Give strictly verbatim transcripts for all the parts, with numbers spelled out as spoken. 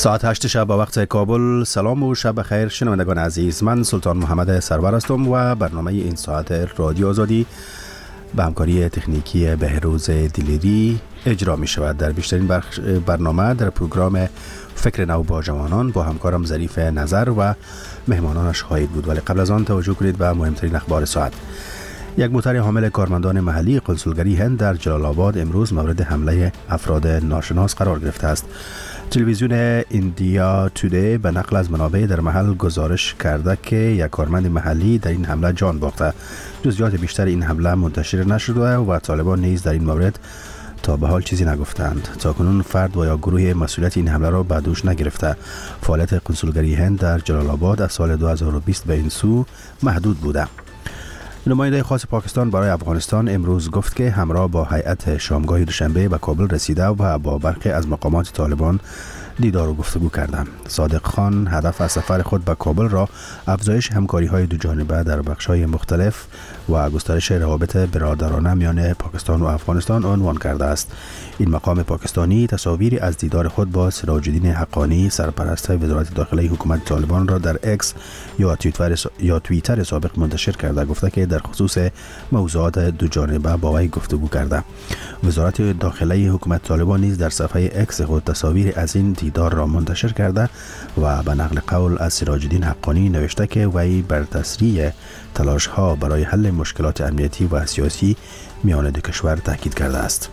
ساعت هشت شب با وقت کابل. سلام و شب بخیر شنوندگان عزیز، من سلطان محمد سرور هستم و برنامه این ساعت رادیو آزادی به همکاری تکنیکی بهروز دلیری اجرا می شود. در بیشترین برنامه در پروگرام فکر نو با جوانان با همکارم ظریف نظر و مهمانانش خواهید بود، ولی قبل از آن توجه کنید به مهمترین اخبار ساعت. یک موتر حامل کارمندان محلی کنسولگری هند در جلال آباد امروز مورد حمله افراد ناشناس قرار گرفته است. تلویزیون ایندیا تودی به نقل از منابع در محل گزارش کرده که یک کارمند محلی در این حمله جان باخته. جزئیات بیشتر این حمله منتشر نشده و طالبان نیز در این مورد تا به حال چیزی نگفتند. تاکنون فرد و یا گروه مسئولیت این حمله را به دوش نگرفته. فعالیت کنسولگری هند در جلال آباد از سال دو هزار و بیست به این سو محدود بوده. نماینده خاص پاکستان برای افغانستان امروز گفت که همراه با هیئت شامگاه دوشنبه به کابل رسیده و با برخی از مقامات طالبان دیدار و گفتگو کردند. صادق خان هدف از سفر خود به کابل را افزایش همکاری‌های دو جانبه در بخش‌های مختلف و گسترش روابط برادرانه میان پاکستان و افغانستان عنوان کرده است. این مقام پاکستانی تصاویری از دیدار خود با سراج الدین حقانی سرپرست وزارت داخله حکومت طالبان را در اکس یا توییتر یا توییتر سابق منتشر کرده، گفته که در خصوص موضوعات دو جانبه با وی گفتگو کرده. وزارت داخله حکومت طالبان نیز در صفحه اکس خود تصاویر از این دیدار را منتشر کرده و به نقل قول از سراج الدین حقانی نوشته که وی بر تسریع تلاش ها برای حل مشکلات امنیتی و سیاسی میان دو کشور تاکید کرده است.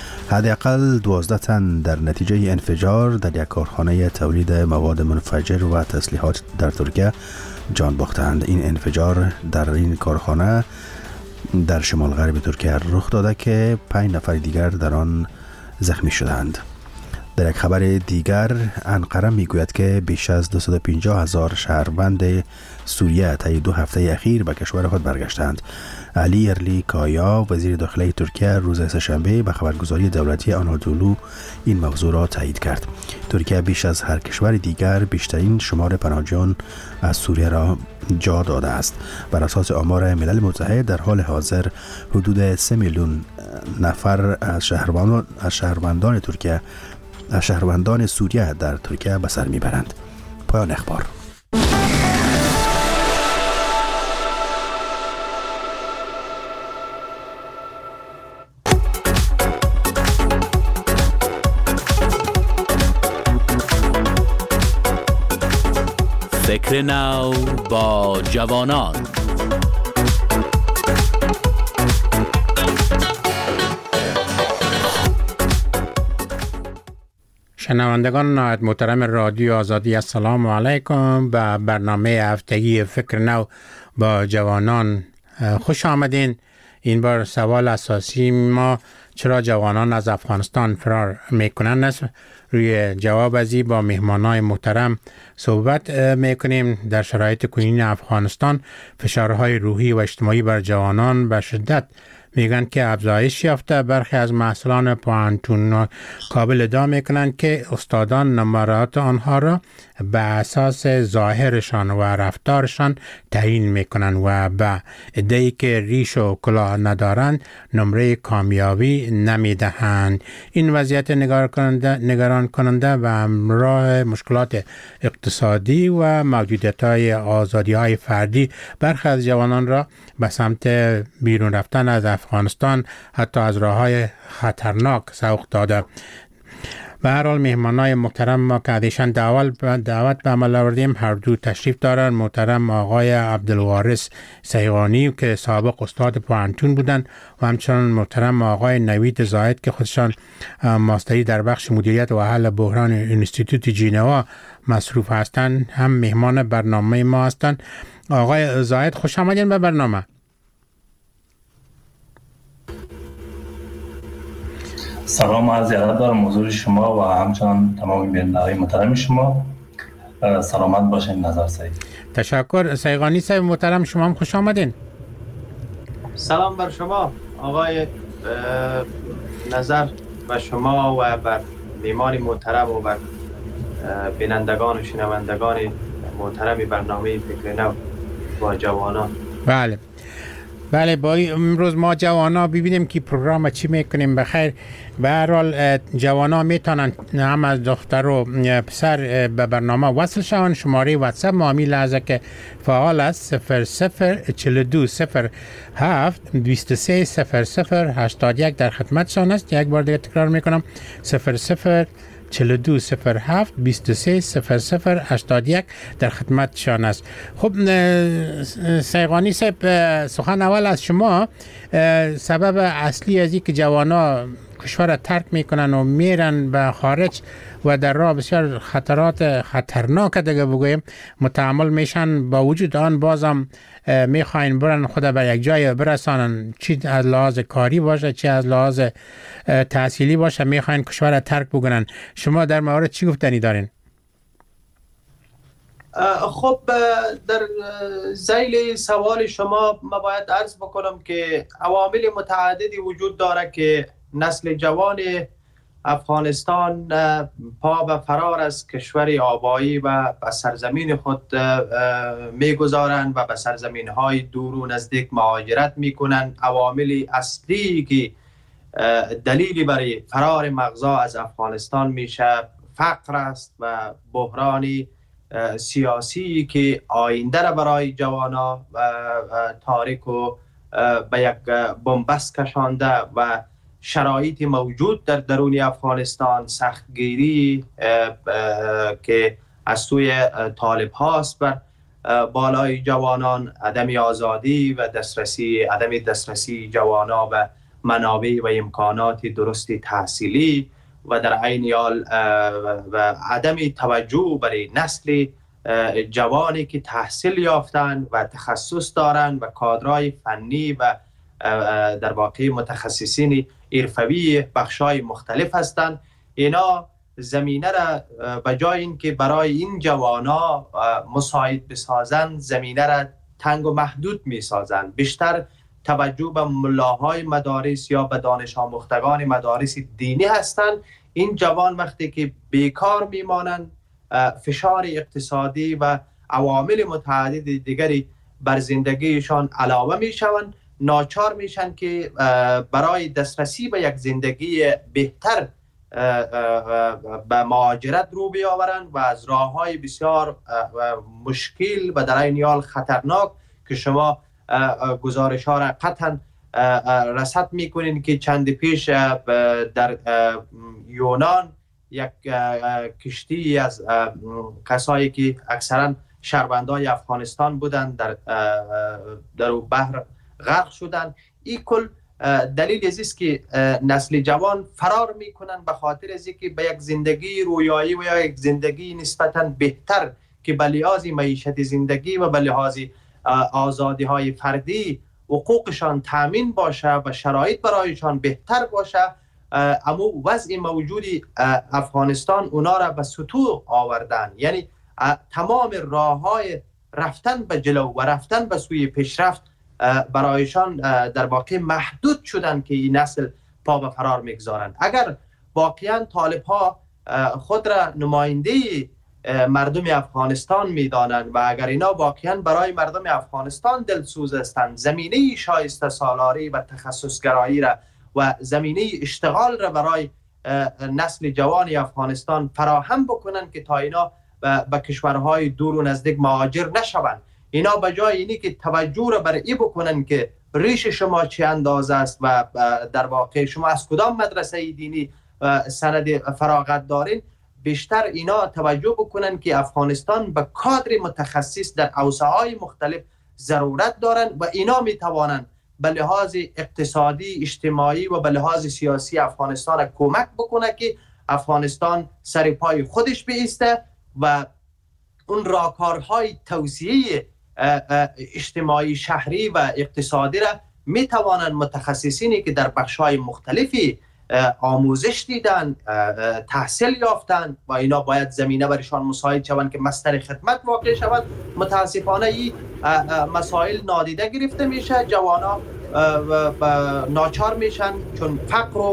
حداقل دوازده تن در نتیجه انفجار در یک کارخانه تولید مواد منفجر و تسلیحات در ترکیه جان باختند. این انفجار در این کارخانه در شمال غرب ترکیه رخ داده که پنج نفر دیگر در آن زخمی شدند. در یک خبر دیگر انقره میگوید که بیش از دویست و پنجاه هزار شهروند سوریه طی دو هفته اخیر به کشور خود برگشتند. علی ارلی کایا وزیر داخله ترکیه روز سه‌شنبه به خبرگزاری دولتی آنادولو این موضوع را تایید کرد. ترکیه بیش از هر کشور دیگر بیشترین شمار پناهجویان از سوریه را جا داده است. بر اساس آمار ملل متحد در حال حاضر حدود سه میلیون نفر از شهروندان از شهروندان ترکیه از شهروندان سوریه در ترکیه به سر میبرند. پایان اخبار. فکر نو با جوانان. شنوندگان نهایت محترم رادیو آزادی، السلام علیکم. به برنامه هفتگی فکر نو با جوانان خوش آمدین. این بار سوال اساسی ما چرا جوانان از افغانستان فرار میکنن است. روی جواب ازی با مهمانای محترم صحبت میکنیم. در شرایط کنونی افغانستان فشارهای روحی و اجتماعی بر جوانان به شدت میگن که افزایش یافته. برخی از محصلان پوهنتون کابل ادعا میکنند که استادان نمرات آنها را به اساس ظاهرشان و رفتارشان تعیین میکنند و به ادعایی که ریش و کلاه ندارند نمره کامیابی نمیدهند. این وضعیت نگران کننده نگران کننده و همراه مشکلات اقتصادی و موجودیت‌های آزادی‌های فردی برخی از جوانان را به سمت بیرون رفتن از افغانستان حتی از راه‌های خطرناک سوق داده. به هر حال مهمانای محترم ما که ادیشان دعوت به عمل آوردیم هر دو تشریف دارند. محترم آقای عبدالوارث سیغانی که سابق استاد پوهنتون بودند و همچنان محترم آقای نوید زاهد که خودشان ماستری در بخش مدیریت و حل بحران انستیتوت ژنوا مصروف هستند، هم مهمان برنامه ما هستند. آقای زاهد خوش آمدین به برنامه. سلام عرض ادب دارم حضور شما و همچنان تمام بینندگان محترم شما. سلامت باشین نظر سعید. تشکر. سیغانی صاحب محترم شما هم خوش آمدین. سلام بر شما آقای نظر و شما و بر میهمان محترم و بر بینندگان و شنوندگان محترم برنامه فکر نو با جوانان. بله. بله با امروز ما جوانا ببینیم که پروگرام چی میکنیم. بخیر به هر حال جوانا میتونن هم از دختر و پسر به برنامه وصل شون. شماره واتساپ ما همین لحظه که فعال است صفر صفر چهل و دو صفر هفت بیست و سه صفر صفر هشتاد و یک در خدمتشان است. یک بار دیگه تکرار میکنم صفر صفر چهل و دو صفر هفت بیست و سه صفر صفر هشتاد و یک در خدمتشان است. خب سیغانی صاحب، سخن اول از شما. سبب اصلی از این که جوانا کشور ترک میکنن و میرن به خارج و در راه بسیار خطرات خطرناک دیگه بگویم متحمل میشن، با وجود آن بازم میخواین برن خود بر یک جای برسانن، چی از لحاظ کاری باشه چی از لحاظ تحصیلی باشه، میخواین کشور ترک بکنن. شما در مورد چی گفتنی دارین؟ خب در ذیل سوال شما ما باید عرض بکنم که عوامل متعددی وجود داره که نسل جوان افغانستان پا به فرار از کشور آبایی و به سرزمین خود میگذارند و به سرزمین های دور و نزدیک مهاجرت میکنند. عوامل اصلی که دلیلی برای فرار مغزا از افغانستان میشه فقر است و بحرانی سیاسی که آینده را برای جوانا تاریک و به یک بنبست کشانده و شرایط موجود در درون افغانستان، سختگیری که از سوی طالب هاست بر بالای جوانان، عدم آزادی و دسترسی عدم دسترسی جوانا و منابع و امکانات درستی تحصیلی و در عین حال و عدم توجه برای نسل جوانی که تحصیل یافتند و تخصص دارند و کادرهای فنی و در واقع متخصصین حرفوی بخشای مختلف هستند. اینا زمینه را به جای اینکه برای این جوانا مساعد بسازند، زمینه را تنگ و محدود می سازند. بیشتر توجه به ملاهای مدارس یا به دانش آموختگان مدارس دینی هستند. این جوان وقتی که بیکار میمانند، فشار اقتصادی و عوامل متعدد دیگری بر زندگیشان علاوه میشوند، ناچار میشن که برای دسترسی به یک زندگی بهتر به مهاجرت رو بیاورند و از راههای بسیار مشکل و در عین حال خطرناک که شما گزارش ها را قطعا رصد میکنین که چند پیش در یونان یک کشتی از کسایی که اکثرا شهروندان افغانستان بودند در در بحر غرق شدند. این کل دلیل است که نسل جوان فرار میکنن به خاطر از اینکه به یک زندگی رویایی و یا یک زندگی نسبتا بهتر که به لحاظ معیشت زندگی و به لحاظ آزادی های فردی حقوقشان تامین باشه و شرایط برایشان بهتر باشه، اما وضع موجود افغانستان اونا را به سطوح آوردن. یعنی تمام راه های رفتن به جلو و رفتن به سوی پیشرفت برایشان در واقع محدود شدن که این نسل پا به فرار میگذارند. اگر واقعا طالب ها خود را نماینده مردم افغانستان میدانند و اگر اینا واقعا برای مردم افغانستان دلسوز هستند، زمینه شایسته سالاری و تخصصگرایی را و زمینه اشتغال را برای نسل جوان افغانستان فراهم بکنند که تا اینا به کشورهای دور و نزدیک مهاجر نشوند، اینا به جای اینی که توجه را بر این بکنن که ریش شما چه اندازه است و در واقع شما از کدام مدرسه دینی سند فراغت دارین، بیشتر اینا توجه بکنن که افغانستان به کادر متخصص در حوزه‌های مختلف ضرورت دارن و اینا میتوانند به لحاظ اقتصادی، اجتماعی و به لحاظ سیاسی افغانستان را کمک بکنه که افغانستان سر پای خودش بایسته و اون راهکارهای توسعه اجتماعی، شهری و اقتصادی را میتوانند متخصصینی که در بخش‌های مختلفی آموزش دیدن، تحصیل یافتن و اینا باید زمینه برشان مساعد شوند که مصدر خدمت واقع شوند. متاسفانه این مسائل نادیده گرفته میشه، جوانا ناچار میشن چون فقر و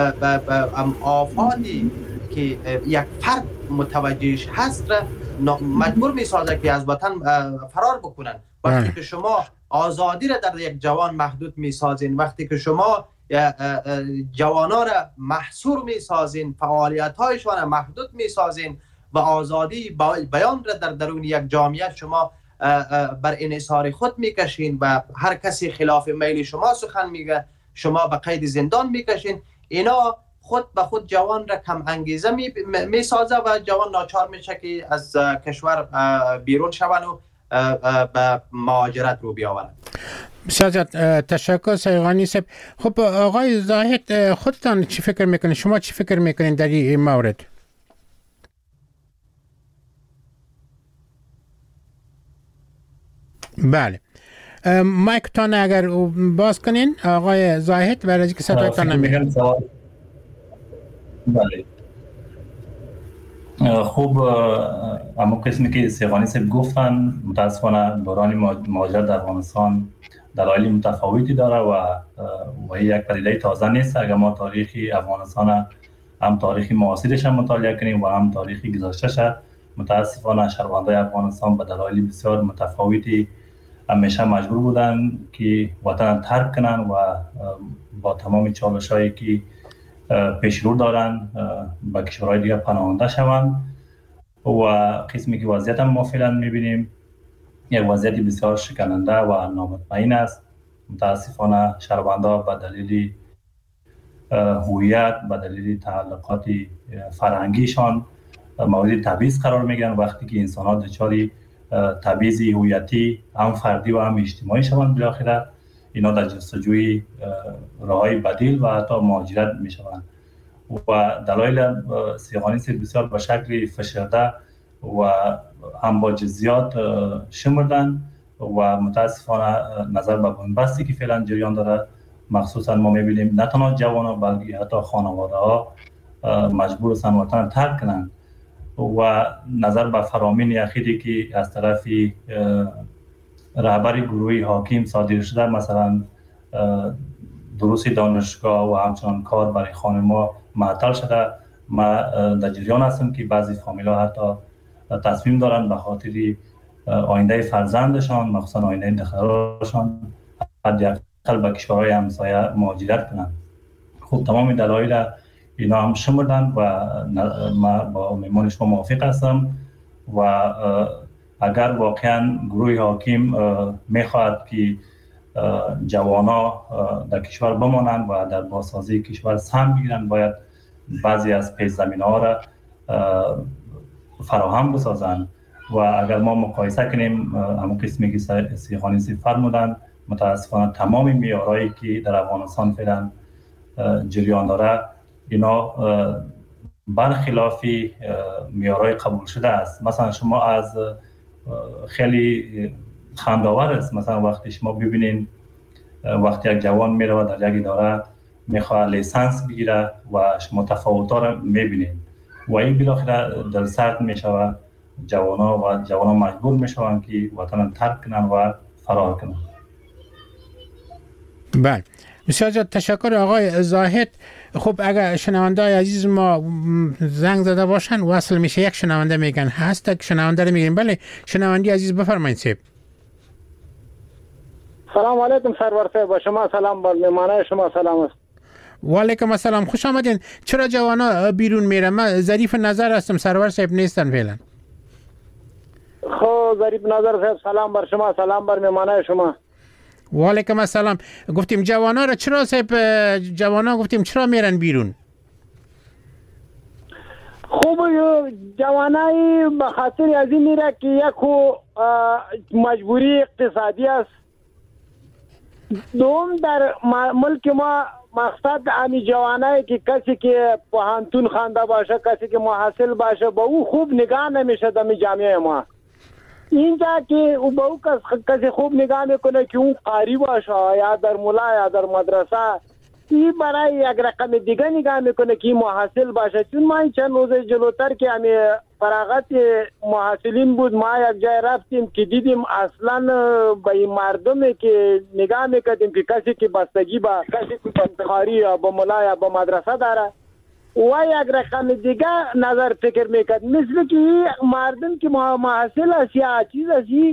آفاتی که یک فرد متوجهش هست را مجبور میسازه که از وطن فرار بکنن. وقتی که شما آزادی را در یک جوان محدود میسازین، وقتی که شما جوانان را محصور میسازین، فعالیت هایشان را محدود میسازین و آزادی بیان را در درون یک جامعه شما بر انحصار خود میکشین و هر کسی خلاف میل شما سخن میگه، شما به قید زندان میکشین. اینا خود به خود جوان را کم انگیزه میسازه و جوان ناچار میشه که از کشور بیرون شون و به مهاجرت رو بیاورند. بسیار تشکر سیغانی صاحب. خب آقای زاهد، خودتان چی فکر میکنید؟ شما چی فکر میکنید در این مورد؟ بله، مایکتان اگر باز کنین آقای زاهد، برای اینکه صدایتان نمیاد. بله خوب، اما قسمی که سیغانی صاحب گفتن متاسفانه دوران مهاجرت در افغانستان دلایل متفاوتی داره و و یک پدیده تازه نیست. اگر ما تاریخ افغانستان هم تاریخ معاصرش هم مطالعه کنیم و هم تاریخ گذشته‌اش، متاسفانه شهروندان افغانستان به دلایل بسیار متفاوتی همیشه مجبور بودن که وطن ترک کنن و با تمام چالش‌هایی که پیش رو دارن به کشورهای دیگه پناهنده شوند و قسمی که وضعیت هم ما فعلا می‌بینیم یک وضعیت بسیار شکننده و نامطمئن است. متاسفانه شهروندان به دلیل هویت، به دلیل تعلقات فرهنگیشان مورد تبعیض قرار میگیرن. وقتی که انسان‌ها دچار تبعیض هویتی هم فردی و هم اجتماعی شوند، بالاخره اینا در جستجوی راههای بدیل و حتی مهاجرت میشوند و دلایل سیغانی بسیار به شکل فشرده و هم با جزئیات شمردن و متاسفانه نظر به بنبستی که فعلا جریان داره، مخصوصا ما میبینیم نه تنها جوانان بلکه حتی خانواده ها مجبور هستند وطن ترک کنند و نظر به فرامین اخیری که از طرف رهبر گروه حاکم صادر شده، مثلا دروس دانشگاه و همچنان کار برای خانم‌ها معطل شده. ما در جریان هستم که بعضی فامیل‌ها حتی تصمیم دارن به خاطر آینده فرزندشان، مخصوصا آینده دخترشان، حداقل به کشورهای همسایه مهاجرت کنند. خب تمام دلایل اینا هم شمردن و ما با میمان شما موافق هستم و اگر واقعا گروه حاکم میخواهد که جوانا در کشور بمانند و در بازسازی کشور سهم بگیرند، باید بعضی از پیش زمینه ها را فراهم بسازند و اگر ما مقایسه کنیم همون قسمی که سیغانی صاحب فرمودند، متاسفانه تمام معیارهایی که در افغانستان فعلا جریان داره اینا برخلاف معیارهای قبول شده است. مثلا شما از خیلی خندآور است، مثلا وقتی شما ببینین وقتی یک جوان میره در یک اداره میخواد لیسانس بگیره و شما تفاوت‌ها رو میبینین و این بالاخره دل سرد میشود. جوانا و جوانا مجبور میشوند که وطن ترک کنن و فرار کنن. بله، بسیار تشکر آقای زاهد. خب اگر شنونده های عزیز ما زنگ زده باشن وصل میشه، یک شنونده میگن هست، یک شنونده رو میگن. بله شنونده عزیز بفرمایید صاحب. سلام علیکم سرور صاحب، با شما سلام، بر مهمانای شما سلام است. و علیکم السلام، خوش آمدین. چرا جوانا بیرون میرن؟ من ظریف نظر هستم، سرور صاحب نیستن فعلا. خب ظریف نظر صاحب سلام بر شما، سلام بر مهمانای شما. و علیکم السلام. گفتیم جوانا را چرا صاحب جوانا گفتیم چرا میرن بیرون؟ خوب جوانای به خاطر از این میره که یک مجبوری اقتصادی است، دوم در ملک ما مقصد امی جوانایی که کسی که پوهنتون خوانده باشه، کسی که محصل باشه با او خوب نگاه نمیشه در جامعه ما. اینجا که او با او کسی خوب نگاه میکنه که اون قاری باشه یا در مولا یا در مدرسه، این برای یک رقم دیگه نگاه میکنه که محصل باشه. چون ما این چند روز جلوتر که همی فراغت محصلین بود، ما یک جای رفتیم که دیدیم اصلا به این مردمی که نگاه میکردیم که کسی که بستگی با کسی که قاری یا با مولا یا با مدرسه داره و یک رقم دیگه نظر فکر میکرد، مثل که مردم که محصل است یا چیز است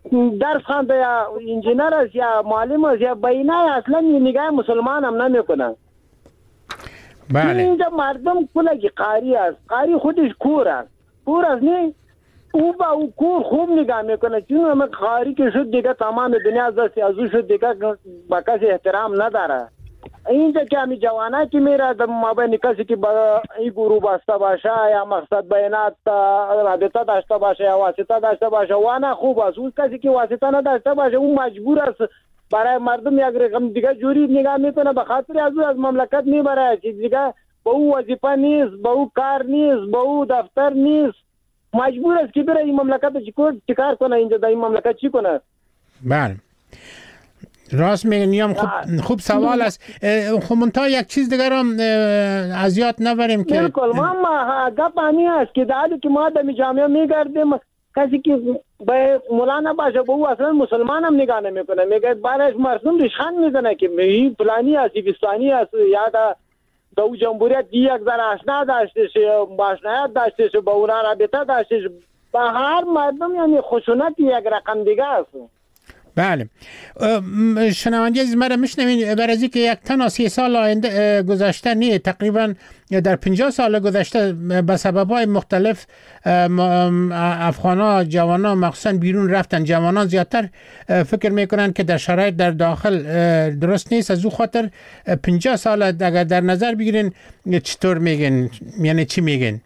درس خوانده یا انجینر است یا معلم است یا بینه اصلا نگاه مسلمان هم نمیکنه. بله. اینجا مردم کلگی قاری است، قاری خودش کور است، کور است نه او با او کور خوب نگاه میکنه، چون همه قاری که شد دیگه تمام دنیا از دست از او شد دیگه با کسی احترام نداره. اینجا که همی جوانه که میره در مابین کسی که با این گروه بسته باشه یا مقصد بینات رابطه داشته باشه یا واسطه داشته باشه وانا خوب است. اون کسی که واسطه نداشته باشه اون مجبور است برای مردم یک رقم دیگه جوری نگاه میکنه، به خاطر از از مملکت میبره که دیگه با او وظیفه نیست، با او کار نیست، با او دفتر نیست، مجبور است که بره این مملکت چیکار کنه، اینجا در این مملکت چی کنه. بله راست میگن. نیام خوب, خوب سوال است. خب منتها یک چیز دیگر هم از یاد نبریم که بالکل ما گپ همی است که در که ما در جامعه میگردیم کسی که به مولا نباشه به او اصلا مسلمان هم نگاه نمیکنه، میگه برایش مردم ریشخند میزنه که این فلانی است ویستانی است یا در دو جمهوریت یک ذره آشنا داشته شه، باشنایت داشته شه، با اونا رابطه داشته شه، به هر مردم یعنی خشونت یک رقم دیگه است. بله شنونده عزیز مرا میشنوین بر از اینکه یک تن سی سال آینده گذشته نه تقریبا در پنجاه سال گذشته به سبب‌های مختلف افغانا جوانا مخصوصا بیرون رفتن، جوانان زیادتر فکر میکنن که در شرایط در داخل درست نیست، از او خاطر پنجاه سال اگر در نظر بگیرین چطور میگن، یعنی چی میگن؟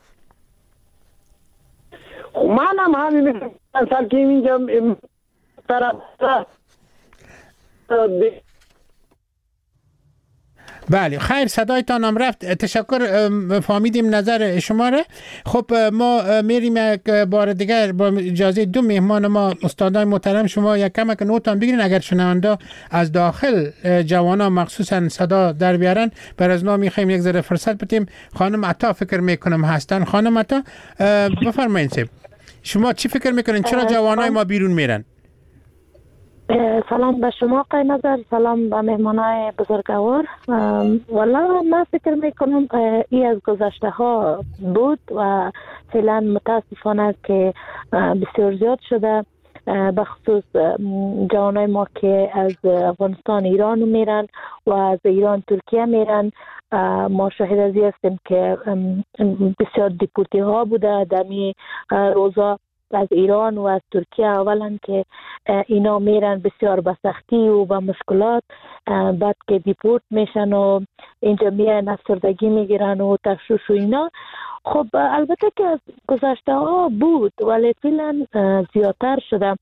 من هم همین مثلا که اینجا بله خیر صدایتان هم رفت، تشکر، فهمیدیم نظر شما را. خب ما میریم یک بار دیگر با اجازه دو مهمان ما استادان محترم شما یک کمک نوتان بگیرین اگر شنونده از داخل جوانا مخصوصا صدا در بیارن. بر از ما میخوایم یک ذره فرصت بدیم. خانم عطا فکر میکنم هستن. خانم عطا بفرمایید سب. شما چی فکر میکنین چرا جوانای ما بیرون میرن؟ سلام به شما آقای نظر، سلام به مهمانای بزرگوار. والا من فکر میکنم ای از گذشته ها بود و فعلا متاسفانه که بسیار زیاد شده، به خصوص جوانای ما که از افغانستان ایران میرن و از ایران ترکیه میرن. ما شاهد ازی هستیم که بسیار دیپورتی ها بوده در می روزا از ایران و از ترکیه، اولا که اینا میرن بسیار به سختی و به مشکلات، بعد که دیپورت میشن و اینجا میرن افسردگی میگیرن و تشویش و اینا. خب البته که از گذشته ها بود ولی فعلا زیادتر شده.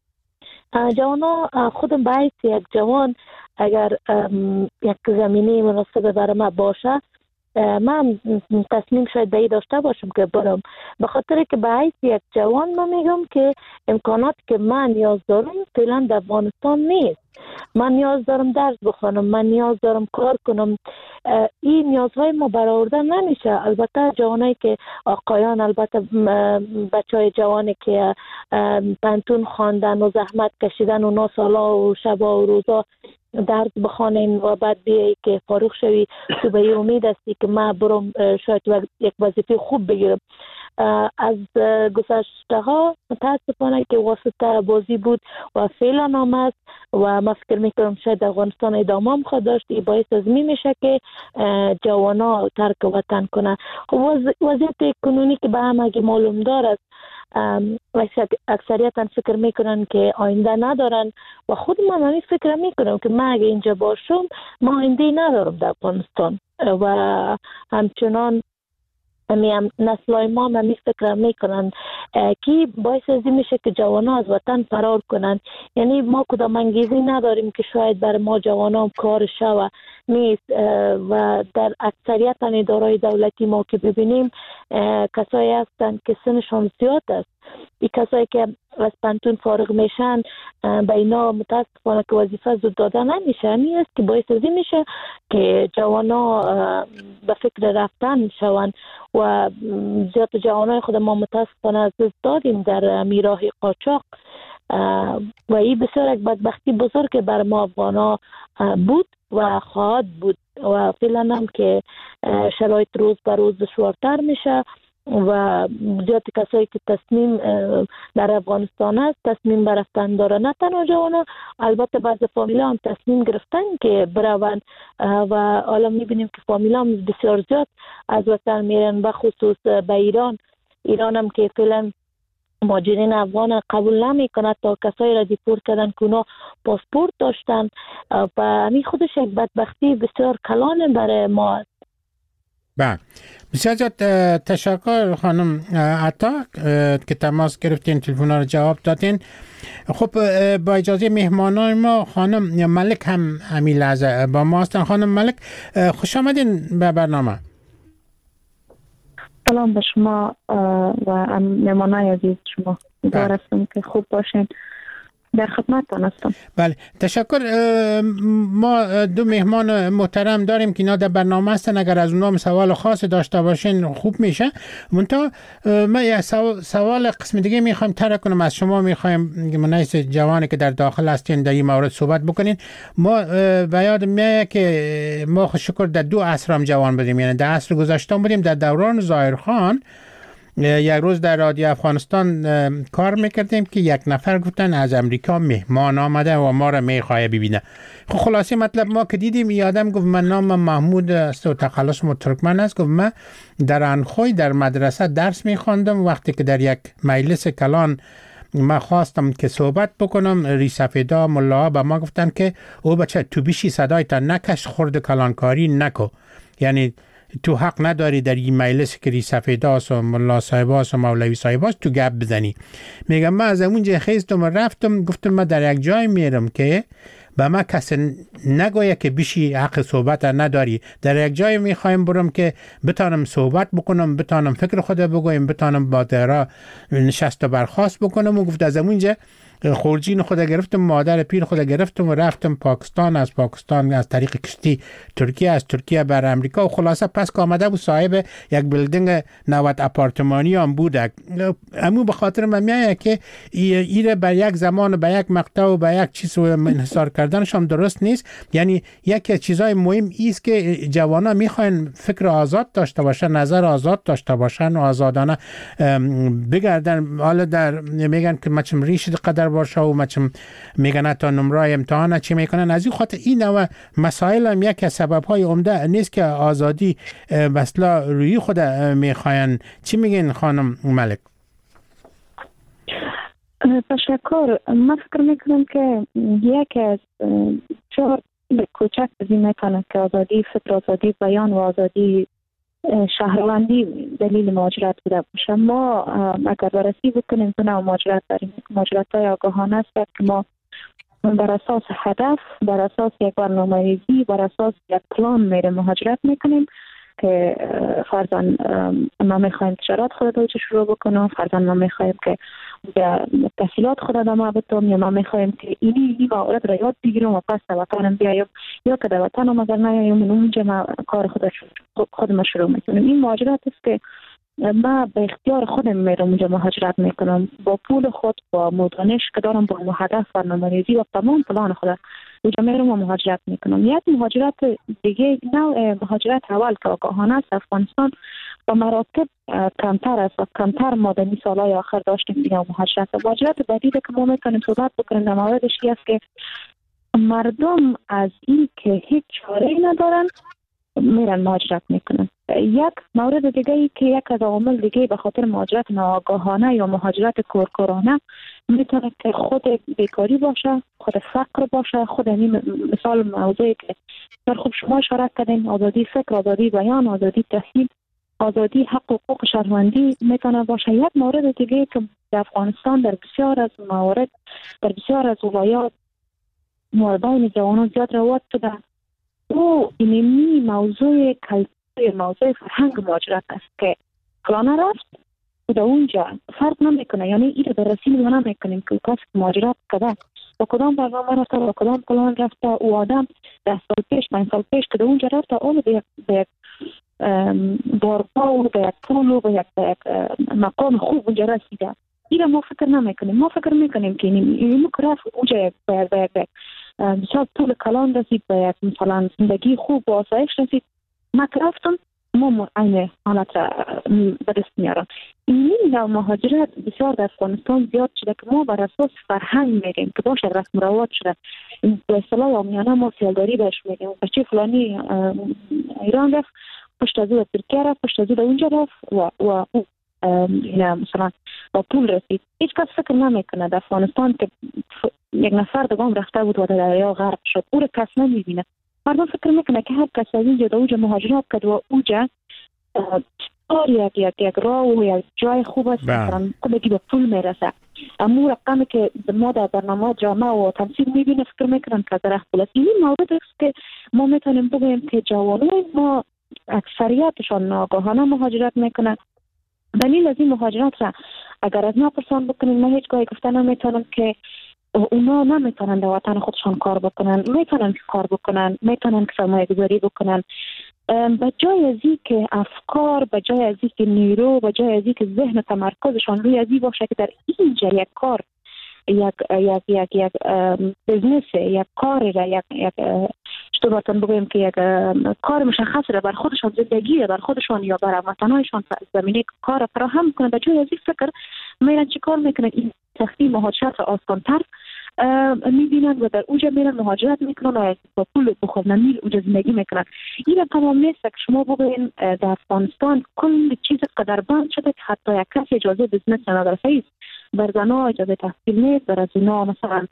جوانا خودم باید یک جوان اگر یک زمینه مناسب برای ما باشه من تصمیم شاید به داشته باشم که برم، به خاطر که به حیث یک جوان من میگم که امکانات که من نیاز دارم فعلا در افغانستان نیست. من نیاز دارم درس بخونم، من نیاز دارم کار کنم، این نیازهای ما برآورده نمیشه. البته جوانایی که آقایان، البته بچهای جوانی که پنتون خواندن و زحمت کشیدن و نه سالا و شبا و روزا درس بخوانین و بعد بیایی که فارغ شوی تو به امید هستی که من برم شاید یک وظیفه خوب بگیرم. از گذشته ها متاسفانه که واسطه بازی بود و فعلا هم است و من فکر میکنم شاید افغانستان ادامه هم خواهد داشت. این باعث از می میشه که جوانا ترک وطن کنه. وضعیت کنونی که به همه معلوم دارد، اکثریتا فکر میکنن که آینده ندارن و خود من همین فکر میکنم که من اگه اینجا باشم ما آینده ندارم در افغانستان و همچنان همین نسلای ما همین فکر میکنن که باعث از این میشه که جوانا از وطن فرار کنن. یعنی ما کدام انگیزی نداریم که شاید بر ما جوانان کار شوه نیست و در اکثریت ادارهای دولتی ما که ببینیم کسایی هستند که سنشان زیاد است. این کسایی که از پنتون فارغ میشن به اینا متاسفانه که وظیفه زود داده نمیشه. همین است که باعث از این میشه که جوانا به فکر رفتن شون و زیاد جوانای خود ما متاسفانه از دست دادیم در میراه قاچاق و این بسیار یک بدبختی بزرگ بر ما افغانا بود و خواهد بود و فعلا هم که شرایط روز به روز دشوارتر میشه و زیاد کسایی که تصمیم در افغانستان است تصمیم برفتن داره، نه تنها جوانا، البته بعض فامیلا هم تصمیم گرفتن که بروند و حالا میبینیم که فامیلا هم بسیار زیاد از وطن میرن، بخصوص به ایران. ایران هم که فعلا مهاجرین افغان قبول نمی کند تا کسایی را دیپورت کردن که اونا پاسپورت داشتن و همین خودش یک بدبختی بسیار کلان برای ما است. بله، بسیار زیاد تشکر خانم عطا که تماس گرفتین، تلفن رو جواب دادین. خب با اجازه مهمانان ما خانم ملک هم همین لحظه با ما هستن. خانم ملک خوش آمدین به برنامه. سلام به شما و مهمانای عزیز شما. امیدوارم که خوب باشین. در خدمتتان هستم. بله تشکر. ما دو مهمان محترم داریم که اینا در برنامه هستن، اگر از اونها سوال خاص داشته باشین خوب میشه. منتها ما یه سوال قسم دیگه میخوایم طرح کنم از شما، میخوایم منایس جوانی که در داخل هستین در این مورد صحبت بکنین. ما به یاد میاد که ما شکر در دو عصر هم جوان بودیم، یعنی در عصر گذشته بودیم در دوران ظاهرخان. یک روز در رادیو افغانستان کار میکردیم که یک نفر گفتن از امریکا مهمان آمده و ما را میخواه ببینه. خب خلاصه مطلب ما که دیدیم این آدم گفت من نام محمود است و تخلصم ترکمن است. گفت من در انخوی در مدرسه درس میخواندم، وقتی که در یک مجلس کلان ما خواستم که صحبت بکنم، ریسفیدا ملاها به ما گفتن که او بچه تو بیشی صدای تا نکش، خورد کلانکاری نکو، یعنی تو حق نداری در این مجلس که ریسفیداست و ملا صاحباست و مولوی صاحباست تو گپ بزنی. میگم من از اونجا خیستم و رفتم، گفتم من در یک جای میرم که به ما کسی نگویه که بیشی حق صحبت نداری. در یک جای میخوایم برم که بتانم صحبت بکنم، بتانم فکر خود بگویم، بتانم با درا نشست و برخاست بکنم. و گفت از اونجا خورجین خود گرفتم، مادر پیر خود گرفتم و رفتم پاکستان، از پاکستان از طریق کشتی ترکیه، از ترکیه بر امریکا. و خلاصه پس که آمده بود صاحب یک بلدنگ نوت اپارتمانی هم بود. امو به خاطر من میایه که ایره بر یک زمان به یک مقطع و به یک چیز انحصار کردنش هم درست نیست. یعنی یکی از چیزهای مهم ایست که جوانا میخواین فکر آزاد داشته باشن، نظر آزاد داشته باشن و آزادانه بگردن. حالا در میگن که مچم ریش قدر باشه و مچم میگن تا نمرای امتحان چی میکنن. از این خاطر این نوع مسائل هم یک از سببهای عمده نیست که آزادی بسلا روی خود میخواین. چی میگین خانم ملک؟ تشکر. من فکر میکنم که یک از چهار کوچک بزیم میکنه که آزادی فکر، آزادی بیان و آزادی شهروندی دلیل مهاجرت بوده باشه. ما اگر بررسی بکنیم که نوع مهاجرت داریم، مهاجرت های آگاهانه است که ما بر اساس هدف، بر اساس یک برنامه‌ریزی، بر اساس یک پلان میره مهاجرت میکنیم که فرضاً ما میخوایم تجارت خود رو شروع بکنیم، فرضاً ما میخوایم که تحصیلات خود ادامه بدیم، یا ما میخوایم که اینی این موارد را یاد بگیریم و پس در وطنم بیایم، یا که در وطنم اگر نیایم اونجا ما کار خود خودم شروع میکنیم. این مهاجرت است که ما به اختیار خودم میرم اونجا مهاجرت میکنم، با پول خود، با مدانش که دارم، با هدف، برنامه‌ریزی و تمام پلان خود اونجا میرم و مهاجرت میکنم. یک مهاجرت دیگه، نوع مهاجرت اول که آگاهانه است، افغانستان با مراتب کمتر است و کمتر ما در سالهای آخر داشتیم دیگه مهاجرت. مهاجرت بعدی که ما میکنیم صحبت بکنیم در موردش است که مردم از این که هیچ چاره‌ای ندارن میرن مهاجرت میکنن. یک مورد دیگه ای که یک از عوامل دیگه به خاطر مهاجرت ناآگاهانه یا مهاجرت کورکورانه میتونه که خود بیکاری باشه، خود فقر باشه، خود این مثال موضوعی که در خوب شما اشاره کردین، آزادی فکر، آزادی بیان، آزادی تحصیل، آزادی حق و حقوق شهروندی میتونه باشه. یک مورد دیگه که در افغانستان در بسیار از موارد، در بسیار از ولایات مردان جوانان زیاد رواج شده، او اینمی موضوع کلتور، موضوع فرهنگ مهاجرت است که فلانه رفت و در اونجا فرق نمیکنه، یعنی این در رسیل ما نمیکنیم که کسی مهاجرت کرده با کدام برنامه رفته، با کدام پلان رفته، او آدم ده سال پیش، پنج سال پیش که در اونجا رفته، اول به یک بارگاه و به یک پول و به یک مقام خوب اونجا رسیده. این ما فکر نمیکنیم. ما فکر میکنیم که این مکرف اونجا به یک بسیار پول کلان رسید، به یک مثلا زندگی خوب و آسایش رسید. ما که رفتم ما عین حالت را به دست میارن. این نوع مهاجرت بسیار در افغانستان زیاد شده که ما بر اساس فرهنگ میگیم که باشه رسم رواج شده. به اصطلاح عامیانه ما سیلداری بهش میگیم. بچه فلانی ایران رفت، پشت از او ترکیه رفت، پشت از او اونجا رفت و و اینا مثلا با پول رسید. هیچ کس فکر نمیکنه در افغانستان که یک نفر دوام رفته بود و در دریا غرق شد، او را کس نمیبینه. مردم فکر میکنه که هر کس از اینجا در اونجا مهاجرت کرد و اونجا یک یک یک راه و یک جای خوب است مثلا بگی به پول میرسه. اما رقمی که ما در برنامه جامعه و تمثیل میبینه فکر میکنن که در پول است. این مورد است که ما میتونیم بگیم که جوانان ما اکثریتشان ناگهانه مهاجرت میکنن. دلیل از این مهاجرت را اگر از ما پرسان بکنیم، من هیچ گاهی گفته نمیتونم که اونا نمیتونن در وطن خودشان کار بکنن، میتونن کار بکنن، میتونن سرمایه گذاری بکنن. به جای از این که افکار، به جای از این که نیرو، به جای از این که ذهن تمرکزشان روی از این باشه که در اینجا یک کار، یک یک یک یک بزنس، یک کار را یک یک اشتباهتون بگویم که یک کار مشخص را بر خودشان، زندگی را بر خودشان یا بر وطنایشان زمینه کار فراهم کنند، به جای از این فکر میرن چی کار میکنن؟ این سختی مهاجرت را آسان‌تر میبینن و در اونجا میرن مهاجرت میکنن و با پول بخورن میل اونجا زندگی میکنن. این تمام نیست که شما بگوین در افغانستان کل چیز قدر بند شده که حتی یک کسی اجازه بزنس نداره. است بر زنها اجازه تحصیل نیست، بر زنها مثلا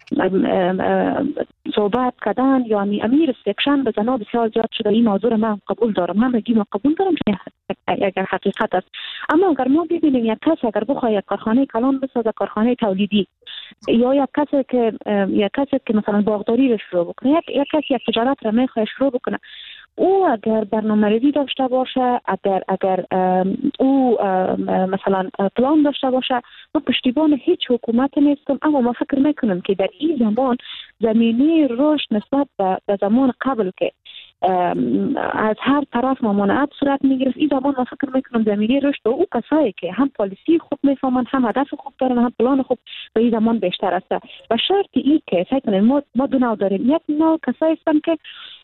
صحبت کردن یعنی امیر سکشن به زنها بسیار زیاد شده. این موضوع من قبول دارم، من میگم قبول دارم که اگر حقیقت است. اما اگر ما ببینیم یک کسی اگر بخواد یک کارخانه کلان بسازه، کارخانه تولیدی، یا یک کسی که یک کسی که مثلا باغداری رو شروع بکنه، یک یک کسی یک تجارت رو میخواد شروع بکنه، او اگر برنامه‌ریزی داشته باشه، اگر اگر او مثلا پلان داشته باشه، ما پشتیبان هیچ حکومت نیستم. اما ما فکر میکنم که در این زمان زمینه رشد نسبت به زمان قبل که از هر طرف ممانعت صورت میگرفت، این زمان ما فکر میکنم زمینه رشد و او کسایی که هم پالیسی خوب میفهمن، هم هدف خوب دارن، هم پلان خوب، به این زمان بیشتر است. و شرط این که فکر کنیم ما ما دو نوع داریم. یک نوع کسایی هستن که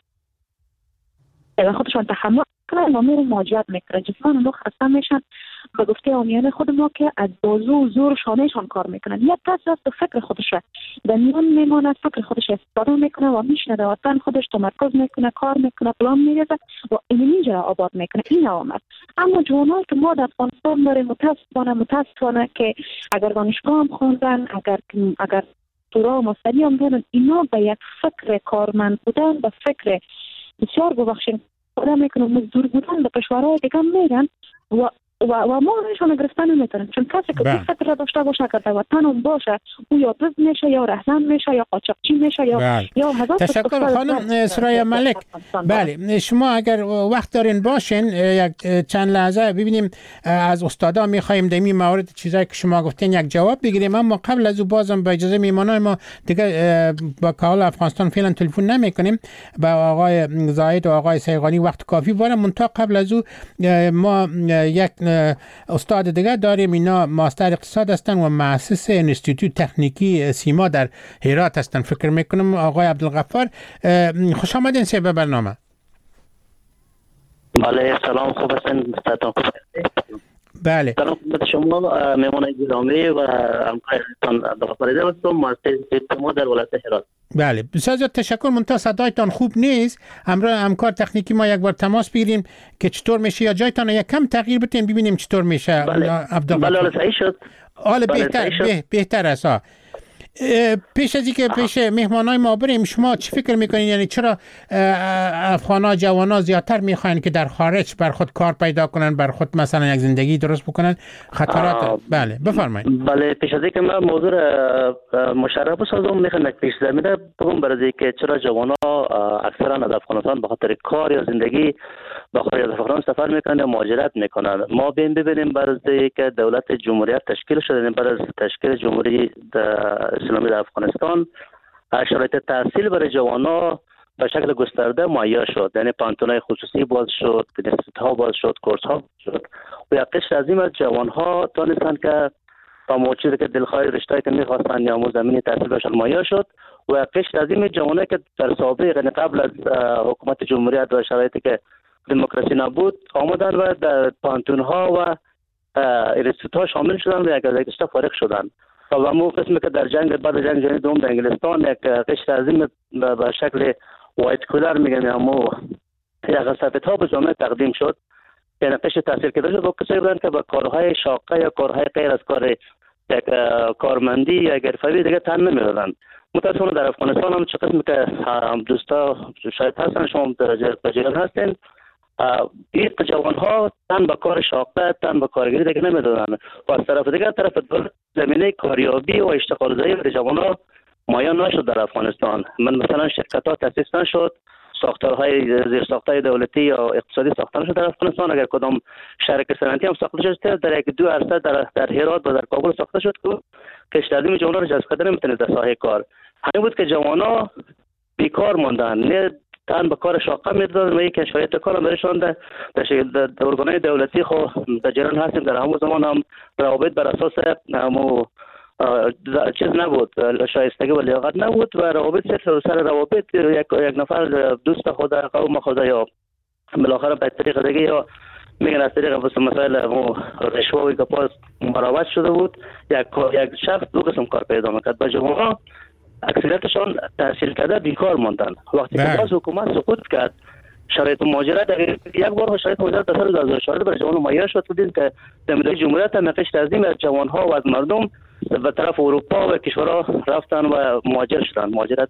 و خودشان تحمل کنن و میرن مهاجرت میکنن، جسمان اونو خسته میشن. به گفته عامیانه خود ما که از بازو و زور شانهشان کار میکنن. یک کس است فکر خودش در میان میماند، فکر خودش استفاده میکنه و میشنه در وطن خودش تمرکز میکنه، کار میکنه، پلان میریزه و اینجا آباد میکنه. این آمد. اما جوانایی که ما در افغانستان داریم متاسفانه متاسفانه که اگر دانشگاه هم خوندن، اگر اگر دورا مستری هم دارن، اینا به یک فکر کارمند بودن، به فکر بسیار ببخشید خدا میکنم مزدور بودن به کشورهای دیگه میرن و و و ما نشون گرفتن نمیتونیم، چون کسی که این فکر داشته باشه که در وطن هم باشه، او یا بز میشه یا رهزن میشه یا قاچاقچی میشه یا بله. یا هزار. تشکر خانم سریا ملک. بله شما اگر وقت دارین باشین یک چند لحظه ببینیم از استادا میخوایم در این موارد چیزایی که شما گفتین یک جواب بگیریم. اما قبل از او بازم با اجازه میمانای ما دیگه با کال افغانستان فعلا تلفن نمیکنیم، با آقای زاید و آقای سیغانی وقت کافی واره. منتها قبل از او ما یک استاد دیگه داریم، اینا ماستر اقتصاد هستن و مؤسس انستیتوت تکنیکی سیما در هرات هستن. فکر میکنم آقای عبدالغفار. خوش آمدین سه به برنامه. بله سلام، خوب هستین؟ بله سلام خدمت شما مهمان گرامی و همکارتان عبدالغفار هستم، مؤسس سیما در ولایت هرات. بله بسیار زیاد تشکر. منتها صدایتان خوب نیست. همراه همکار تکنیکی ما یک بار تماس بگیریم که چطور میشه یا جایتان یک کم تغییر بدین ببینیم چطور میشه. بله عبدالغفار بله صحیح شد. حالا بهتر به بهتر است. پیش از اینکه پیش مهمانای ما بریم، شما چی فکر میکنین؟ یعنی چرا افغانا جوانا زیادتر میخواین که در خارج بر خود کار پیدا کنن، بر خود مثلا یک زندگی درست بکنن؟ خطرات بله بفرمایید. بله پیش از اینکه من موضوع مشرف بسازم میخوام یک پیش زمینه بگم برای اینکه چرا جوانا اکثرا از افغانستان به خاطر کار یا زندگی به خارج از افغانستان سفر میکنن، مهاجرت میکنن. ما ببین ببینیم برای که دولت جمهوریت تشکیل شده، برای تشکیل جمهوری اسلامی در افغانستان شرایط تحصیل برای جوانا به شکل گسترده مهیا شد. یعنی پانتونای خصوصی باز شد، انستیتوت‌ها باز شد، کورس‌ها شد و یک قشر عظیم از جوان‌ها تونستن که با موجودی که دلخواه رشته‌ای که می‌خواستن یا زمینه تحصیل باشن مهیا شد و یک قشر عظیم جوانایی که در سابق یعنی قبل از حکومت جمهوریت و شرایطی که دموکراسی نبود آمدن و در پانتون ها و انستیتوت ها شامل شدن و یک از یک فارغ شدن و همون قسمی که در جنگ بعد جنگ جهانی دوم در انگلستان یک قشر عظیم به شکل وایت کولر میگن همون یک سفید ها به جامعه تقدیم شد، یعنی قشر تحصیل کرده شد با کسایی بودن که به کارهای شاقه یا کارهای غیر از کار یک کارمندی یا حرفه‌ای دیگه تن نمیدادن. متاسفانه در افغانستان هم چه قسمی که دوستا شاید هستن، شما در جریان هستین، این جوان ها تن به کار شاقه تن به کارگری دیگه نمیدادن و از طرف دیگه طرف دولت زمینه کاریابی و اشتغال زایی برای جوان ها مایان نشد در افغانستان. من مثلا شرکت ها تاسیس نشد، ساختارهای زیر ساختای دولتی یا اقتصادی ساخته نشد در افغانستان. اگر کدام شرکت صنعتی هم ساخته شد در یک دو عرصه در در هرات و در کابل ساخته شد که کشاورزی جوانان را جذب کرده نمیتونه در ساحه کار. همین بود که جوانان بیکار ماندن، نه تن به کار شاقه میدادن و یک شرایط کار برایشان در در ارگانهای دولتی خو در جریان هستیم. در همون زمان هم روابط بر اساس همو چیز نبود، شایستگی و لیاقت نبود و روابط صرف سر روابط یک یک نفر دوست خود قوم خود یا بالاخره به طریق دیگه یا میگن از طریق مسائل رشوه‌ای که پاس مراوت شده بود یک یک شخص دو قسم کار پیدا میکرد. با جوانان اکثریتشان تحصیل کرده بیکار ماندن. وقتی که باز حکومت سقوط کرد شرایط مهاجرت یک بار شرایط مهاجرت در سال دو هزار و چهارده برای جوانان مهیا شد. دیدیم که در مدت جمهوریت هم قشر عظیم از جوانها و از مردم به طرف اروپا و کشورها رفتن و مهاجر شدن، مهاجرت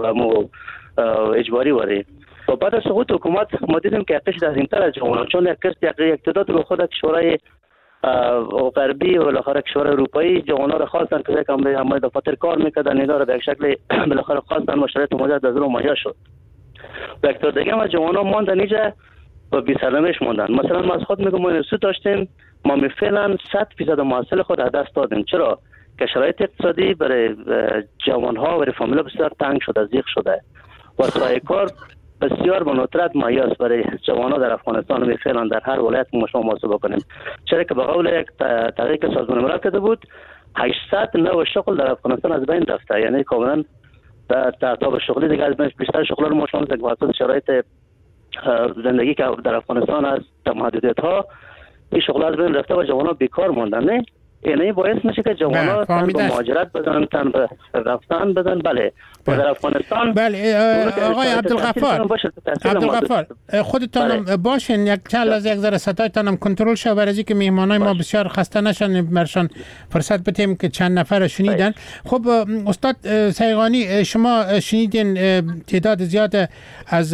اجباری وری. و بعد از سقوط حکومت ما دیدیم که قشر عظیم‌تر از جوانان، چون یک قشر یک تعداد به خود کشورهای غربی و بالاخره کشور اروپایی جوانان را خواستن که کم همه دفاتر کار میکردن، اینا را به یک شکل بالاخره خواستن و شرایط مهاجرت از اون مهیا شد. و یک دیگه هم جوانان ماندن اینجا و بی سرنوشت ماندن. مثلا ما از خود میگم ما انستیتوت داشتیم، ما می فعلا صد درصد محصل خود از دست دادیم. چرا؟ که شرایط اقتصادی برای جوانها و فامیلا بسیار تنگ شده، ضیق شده و سایه کار بسیار به ندرت مایاست برای جوانان در افغانستان. می فعلا در هر ولایت ما شما محاسبه کنیم، چرا که به قول یک تحقیق که سازمان ملل کرده بود هشتصد نوع شغل در افغانستان از بین رفته، یعنی کاملا در تعداد شغلی دیگه از بین بیشتر شغل رو ما شما یک واسط شرایط زندگی که در افغانستان از محدودیت ها این شغل از بین رفته و جوانان بیکار ماندن. نه یعنی باعث میشه که جوانان تن به مهاجرت بدن، تن به رفتن بدن. بله و در افغانستان بله آقای عبدالغفار عبدالغفار خودتان باشین یک چند از یک ذره صدایتانم کنترل شه برای اینکه مهمانای ما بسیار خسته نشن، برشان فرصت بدیم که چند نفر شنیدن. خب استاد سیغانی شما شنیدین تعداد زیاد از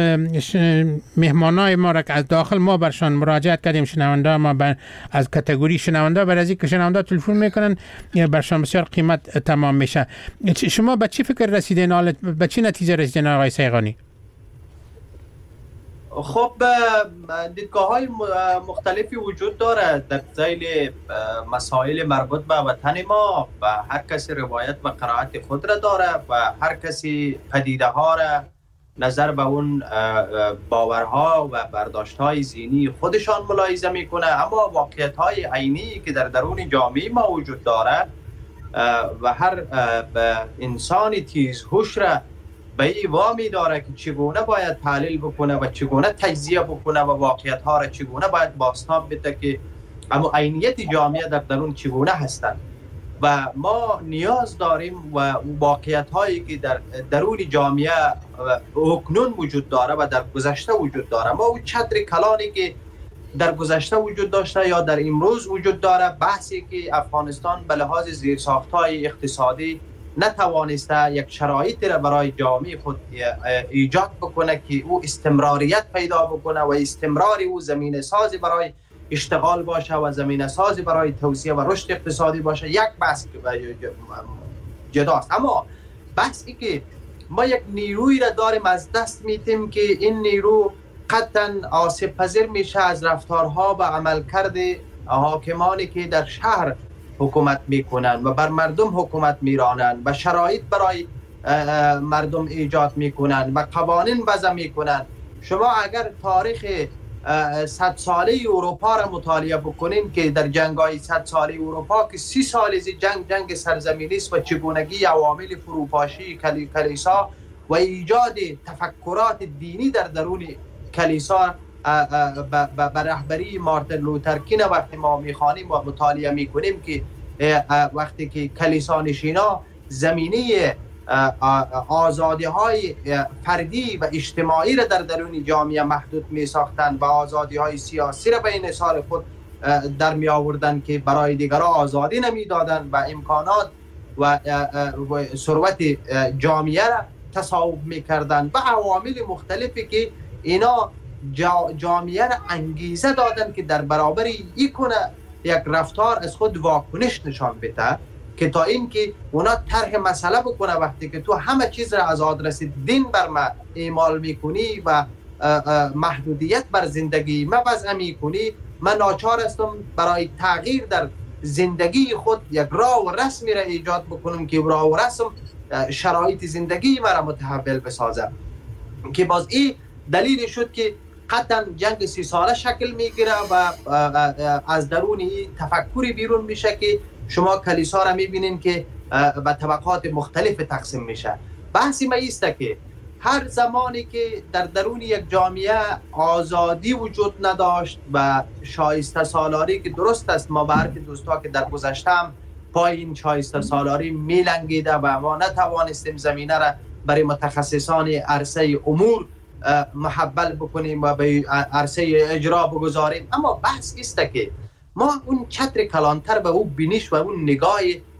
مهمانای ما را که از داخل ما برشان مراجعت کردیم، شنونده ما از کاتگوری شنونده برای اینکه شنونده تلفن میکنن برشان بسیار قیمت تمام میشه. شما به چی فکر رسیدین؟ حالا به چی نتیجه رسیدین آقای سیغانی؟ خب دیدگاه های مختلفی وجود داره در ذیل مسائل مربوط به وطن ما و هر کسی روایت و قرائت خود را داره و هر کسی پدیده ها را نظر به اون باورها و برداشت‌های ذهنی خودشان ملاحظه میکنه. اما واقعیت‌های عینی که در درون جامعه ما وجود داره و هر انسان تیزهوش را به این وامی داره که چگونه باید تحلیل بکنه و چگونه تجزیه بکنه و واقعیت‌ها را چگونه باید بازتاب بده که اما عینیت جامعه در درون چگونه هستند. و ما نیاز داریم و واقعیت هایی که در درون جامعه اکنون وجود داره و در گذشته وجود داره، ما اون چتر کلانی که در گذشته وجود داشته یا در امروز وجود داره، بحثی که افغانستان به لحاظ زیرساخت‌های اقتصادی نتوانسته یک شرایطی را برای جامعه خود ایجاد بکنه که او استمراریت پیدا بکنه و استمراری او زمینه سازی برای اشتغال باشه و زمینه سازی برای توسعه و رشد اقتصادی باشه، یک بحث جداست. اما بحثی که ما یک نیروی را داریم از دست میتیم که این نیرو قطعا آسیب پذیر میشه از رفتارها و عملکرد حاکمانی که در شهر حکومت میکنن و بر مردم حکومت میرانن و شرایط برای مردم ایجاد میکنن و قوانین وضع میکنن. شما اگر تاریخ صد ساله اروپا را مطالعه بکنین که در جنگ‌های صد ساله اروپا که سی سال از جنگ جنگ سرزمینی است و چگونگی عوامل فروپاشی کلی کلیسا و ایجاد تفکرات دینی در درون کلیسا به رهبری مارتین لوتر کینگ وقتی ما میخوانیم و مطالعه میکنیم که وقتی که کلیسا نشینا زمینه آزادی های فردی و اجتماعی را در درون جامعه محدود می ساختند و آزادی های سیاسی را بین سال خود در می آوردن که برای دیگران آزادی نمی دادن و امکانات و ثروت جامعه را تصاحب می کردن و عوامل مختلفی که اینا جامعه را انگیزه دادن که در برابر این کنه یک رفتار از خود واکنش نشان بده که تا اینکه اونا طرح مسئله بکنه وقتی که تو همه چیز را از آدرس دین بر ما اعمال میکنی و محدودیت بر زندگی ما وضع میکنی، من ناچار هستم برای تغییر در زندگی خود یک راه و رسمی را ایجاد بکنم که راه و رسم شرایط زندگی ما را متحول بسازه. که باز این دلیل شد که قطعا جنگ سی ساله شکل میگیره و از درون این تفکری بیرون میشه که شما کلیسا را میبینین که به طبقات مختلف تقسیم میشه. بحثی ما ایسته که هر زمانی که در درون یک جامعه آزادی وجود نداشت و شایسته سالاری که درست است، ما به حرف دوستا که در گذشتم پای این شایسته سالاری میلنگیده و ما نتوانستیم زمینه را برای متخصصان عرصه امور محول بکنیم و به عرصه اجرا بگذاریم. اما بحث ایسته که ما اون چتر کلانتر به اون بینش و اون نگاه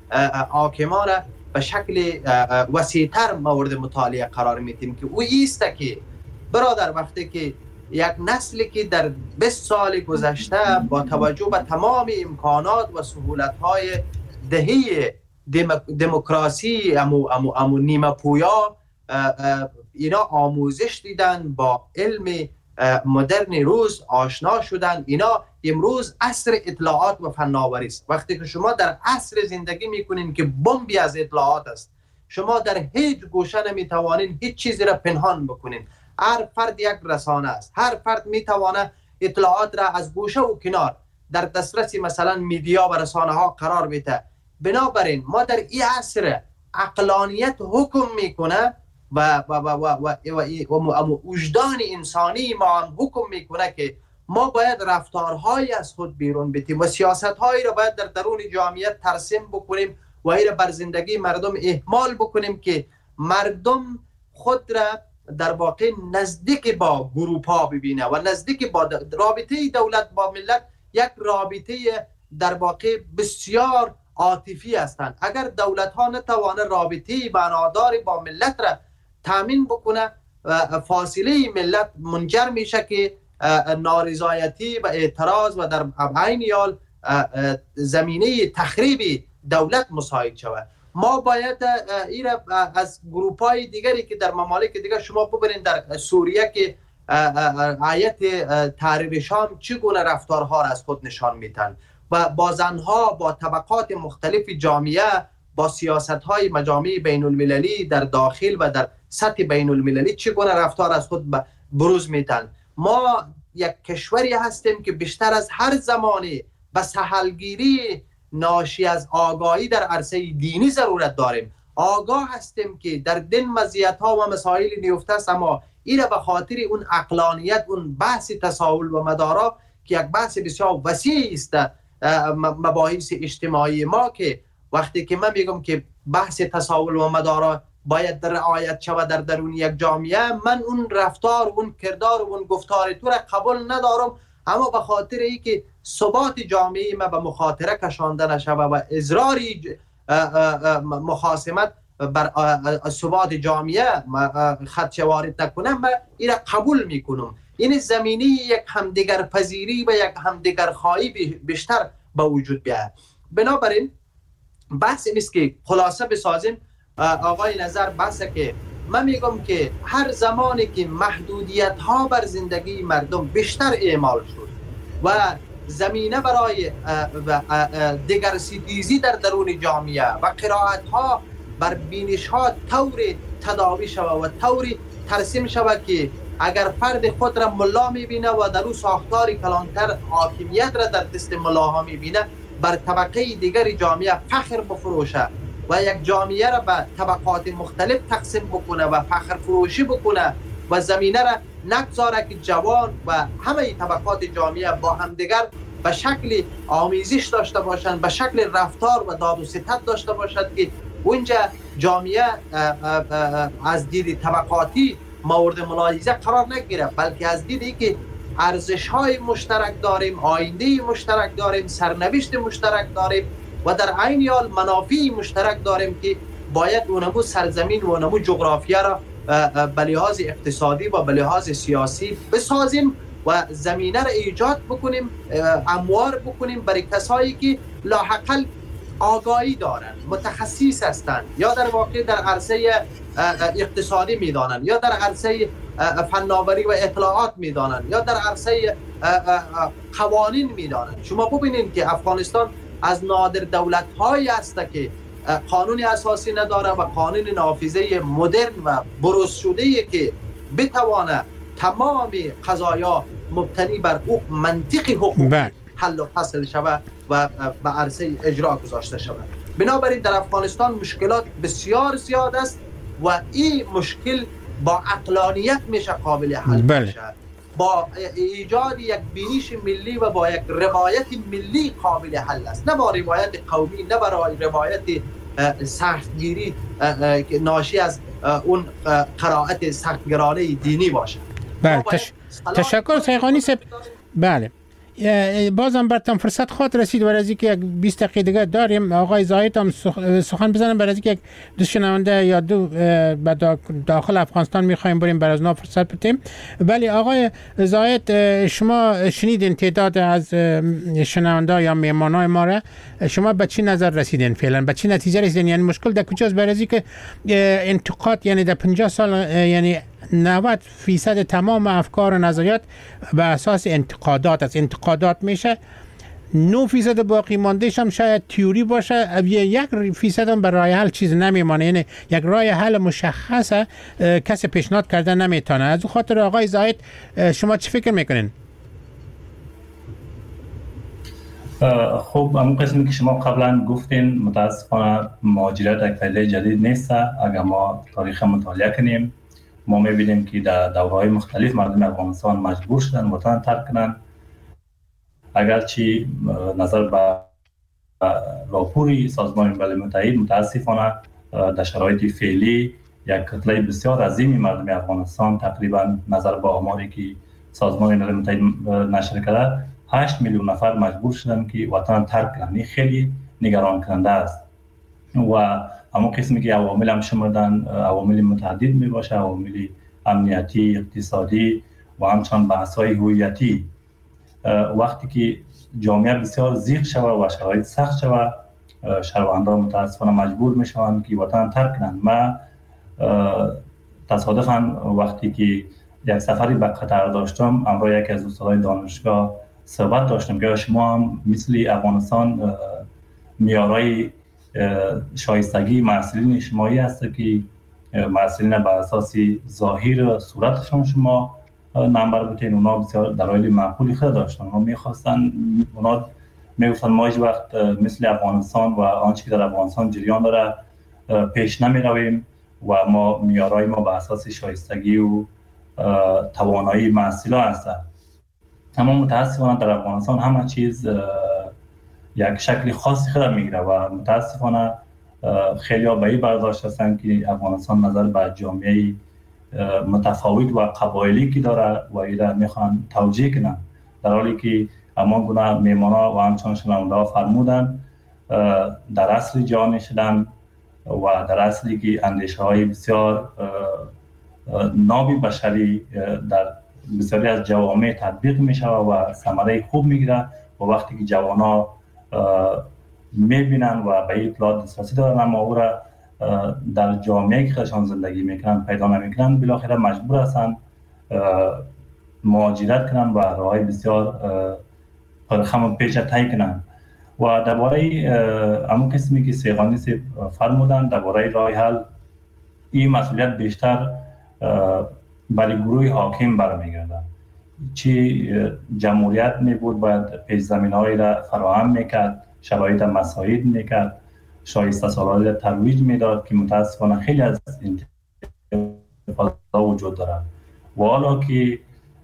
حاکمان را به شکل وسیع‌تر مورد مطالعه قرار میدیم که او ایسته که برادر وقتی که یک نسلی که در بیست سال گذشته با توجه به تمام امکانات و سهولت‌های دهه دموکراسی امو, امو, امو نیمه پویا اینا آموزش دیدن، با علم مدرن روز آشنا شدن، اینا امروز عصر اطلاعات و فناوری است. وقتی که شما در عصر زندگی میکنین که بمبی از اطلاعات است، شما در هیچ گوشه نمیتوانین هیچ چیزی را پنهان بکنین. هر فرد یک رسانه است، هر فرد میتوانه اطلاعات را از گوشه و کنار در دسترس مثلا میدیا و رسانه ها قرار بده. بنابراین ما در این عصر عقلانیت حکم میکنه و و و و و و وجدان انسانی ما هم حکم میکنه که ما باید رفتارهایی از خود بیرون بتیم و سیاستهایی را باید در درون جامعه ترسیم بکنیم و این را بر زندگی مردم اهمال بکنیم که مردم خود را در واقع نزدیک با گروپ ها ببینه و نزدیک با رابطه دولت با ملت یک رابطه در واقع بسیار عاطفی هستند. اگر دولت ها نتوانه رابطه معنادار با ملت را تامین بکنه، فاصله ملت منجر میشه که نارضایتی و اعتراض و در عین حال زمینه تخریب دولت مساعد شود. ما باید این از گروپ های دیگری که در ممالک دیگر شما ببینید، در سوریه که آیت تحریر شام چگونه رفتارها را از خود نشان میدن و با زنها با طبقات مختلف جامعه با سیاست های مجامع بین المللی در داخل و در سطح بین المللی چگونه رفتار از خود بروز میدن. ما یک کشوری هستیم که بیشتر از هر زمانی به سهلگیری ناشی از آگاهی در عرصه دینی ضرورت داریم. آگاه هستیم که در دین مزیت ها و مسائل نیفته است، اما این به خاطر اون عقلانیت، اون بحث تساهل و مدارا که یک بحث بسیار وسیع است، مباحث اجتماعی ما که وقتی که من میگم که بحث تساهل و مدارا باید در رعایت شود در درون یک جامعه، من اون رفتار، اون کردار و اون گفتار تو را قبول ندارم، اما به خاطر ای که ثبات جامعه ما به مخاطره کشانده نشود و اضرار مخاصمت بر ثبات جامعه خدشه وارد نکنم، من این را قبول میکنم. این زمینی یک همدیگر پذیری و یک همدیگر خواهی بیشتر به وجود بیاید. بنابراین بحث نیست که خلاصه بسازیم. آقای نظر بحثه که من میگم که هر زمانی که محدودیت ها بر زندگی مردم بیشتر اعمال شد و زمینه برای دیگر سیتیزی در درون جامعه و قرائت ها بر بینش ها طور تداوی شود و طوری ترسیم شود که اگر فرد خود را ملا میبینه و در او ساختار کلانتر حاکمیت را در دست ملاها میبینه، بر طبقه دیگر جامعه فخر بفروشه و یک جامعه را به طبقات مختلف تقسیم بکنه و فخر فروشی بکنه و و زمینه را نگذاره که جوان و همه طبقات جامعه با همدیگر به شکل آمیزش داشته باشند، به شکل رفتار و داد و ستد داشته باشد که اونجا جامعه از دید طبقاتی مورد ملاحظه قرار نگیره، بلکه از دیدی که ارزش های مشترک داریم، آینده مشترک داریم، سرنوشت مشترک داریم و در عین حال منافع مشترک داریم که باید اونمو سرزمین و اونمو جغرافیا را به لحاظ اقتصادی و به لحاظ سیاسی بسازیم و زمینه را ایجاد بکنیم، اموار بکنیم برای کسایی که لاحقل آگاهی دارند، متخصص هستند، یا در واقع در عرصه اقتصادی میدانند، یا در عرصه فناوری و اطلاعات میدانند، یا در عرصه قوانین میدانند. شما ببینید که افغانستان از نادر دولت هایی است که قانون اساسی نداره و قانون نافذه مدرن و بروز شده که بتوانه تمام قضایا مبتنی بر منطق حقوقی حل و فصل شود و به عرصه اجرا گذاشته شود. بنابراین در افغانستان مشکلات بسیار زیاد است و این مشکل با عقلانیت میشه قابل حل بشه، با ایجاد یک بینش ملی و با یک روایت ملی قابل حل است، نه با روایت قومی، نه با روایت سختگیری که ناشی از اون قرائت سختگرانه دینی باشه. بله تش... تشکر سیغانی صاحب. بله بازم براتون فرصت خاطر رسید و از اینکه یک بیست دقیقه دیگه داریم آقای زاهد هم سخن بزنم، برای اینکه یک دو شنونده یا دو به داخل افغانستان میخوایم بریم برای از نا فرصت بدیم. ولی آقای زاهد شما شنیدین تعداد از شنونده یا مهمانای ما را، شما به چی نظر رسیدین فعلا، به چی نتیجه رسیدین؟ یعنی مشکل در کجاست؟ برای اینکه انتقاد یعنی در پنجاه سال یعنی نود فیصد تمام افکار و نظریات به اساس انتقادات است، انتقادات میشه، نه فیصد باقی ماندهش هم شاید تیوری باشه، یک فیصد هم برای حل چیز نمیمانه، یعنی یک راه حل مشخصه کسی پیشنهاد کرده نمیتونه. از خاطر آقای زاهد شما چی فکر میکنین؟ خب همون قسمی که شما قبلا گفتین متاسفانه مهاجرت یک پدیده جدید نیست. اگر ما تاریخ مطالعه کنیم ما می‌بینیم که در دوره‌های مختلف مردم افغانستان مجبور شدن وطن ترک کنند. اگرچه نظر به راپوری سازمان ملل متحد متاسفانه در شرایط فعلی یک کتله بسیار عظیمی مردم افغانستان تقریبا نظر به آماری که سازمان ملل متحد نشر کرده هشت میلیون نفر مجبور شدن که وطن ترک کنند. این خیلی نگران کننده است و همون قسمی که عوامل هم شمردن عوامل متعدد می باشه، عوامل امنیتی، اقتصادی و همچنان بحث‌های هویتی. وقتی که جامعه بسیار زیغ شود و شرایط سخت شود شهروندان متاسفانه مجبور می شوند که وطن ترک کنند. من تصادفاً وقتی که یک سفری به قطر داشتم همراه یکی از استادان دانشگاه صحبت داشتم که شما هم مثل افغانستان معیارهای شایستگی محصلین اجتماعی هست که محصلین به اساس ظاهر صورتشون شما نمبر بتین، اونا بسیار دلایل معقولی خود داشتن، اونا میخواستن، اونا میگفتن ما هیچ وقت مثل افغانستان و آنچه که در افغانستان جریان داره پیش نمی رویم و ما معیارهای ما به اساس شایستگی و توانایی محصلا هستن. اما متاسفانه در افغانستان همه چیز یک شکل خاصی خود میگیره و متاسفانه خیلی ها به این برداشت هستند که افغانستان نظر به جامعه متفاوت و قبایلی که داره و ایره میخوان توجیه کنن، در حالی که اما گونه میمانا و همچنان شنونده ها فرمودن در اصل جامعه شدن و در اصلی که اندیشه های بسیار نابی بشری در بسیاری از جوامع تطبیق میشه و ثمره خوب میگیره و وقتی که جوان ها میبینن و به اطلاعات دسترسی دارن اما او را در جامعه که خودشان زندگی میکنن پیدا نمیکنن، بالاخره مجبور هستن مهاجرت کنن و راههای بسیار پرخم پیش طی کنن. و درباره همون قسمی که سیغانی فرمودن درباره راه حل، این مسئولیت بیشتر برای گروه حاکم برمیگردن. چی جمهوریت می بود باید پیش زمینه‌هایی را فراهم میکرد، شرایط مساعد میکرد، شایسته سالاری را ترویج میداد که متاسفانه خیلی از انتقادها وجود دارد و حالا که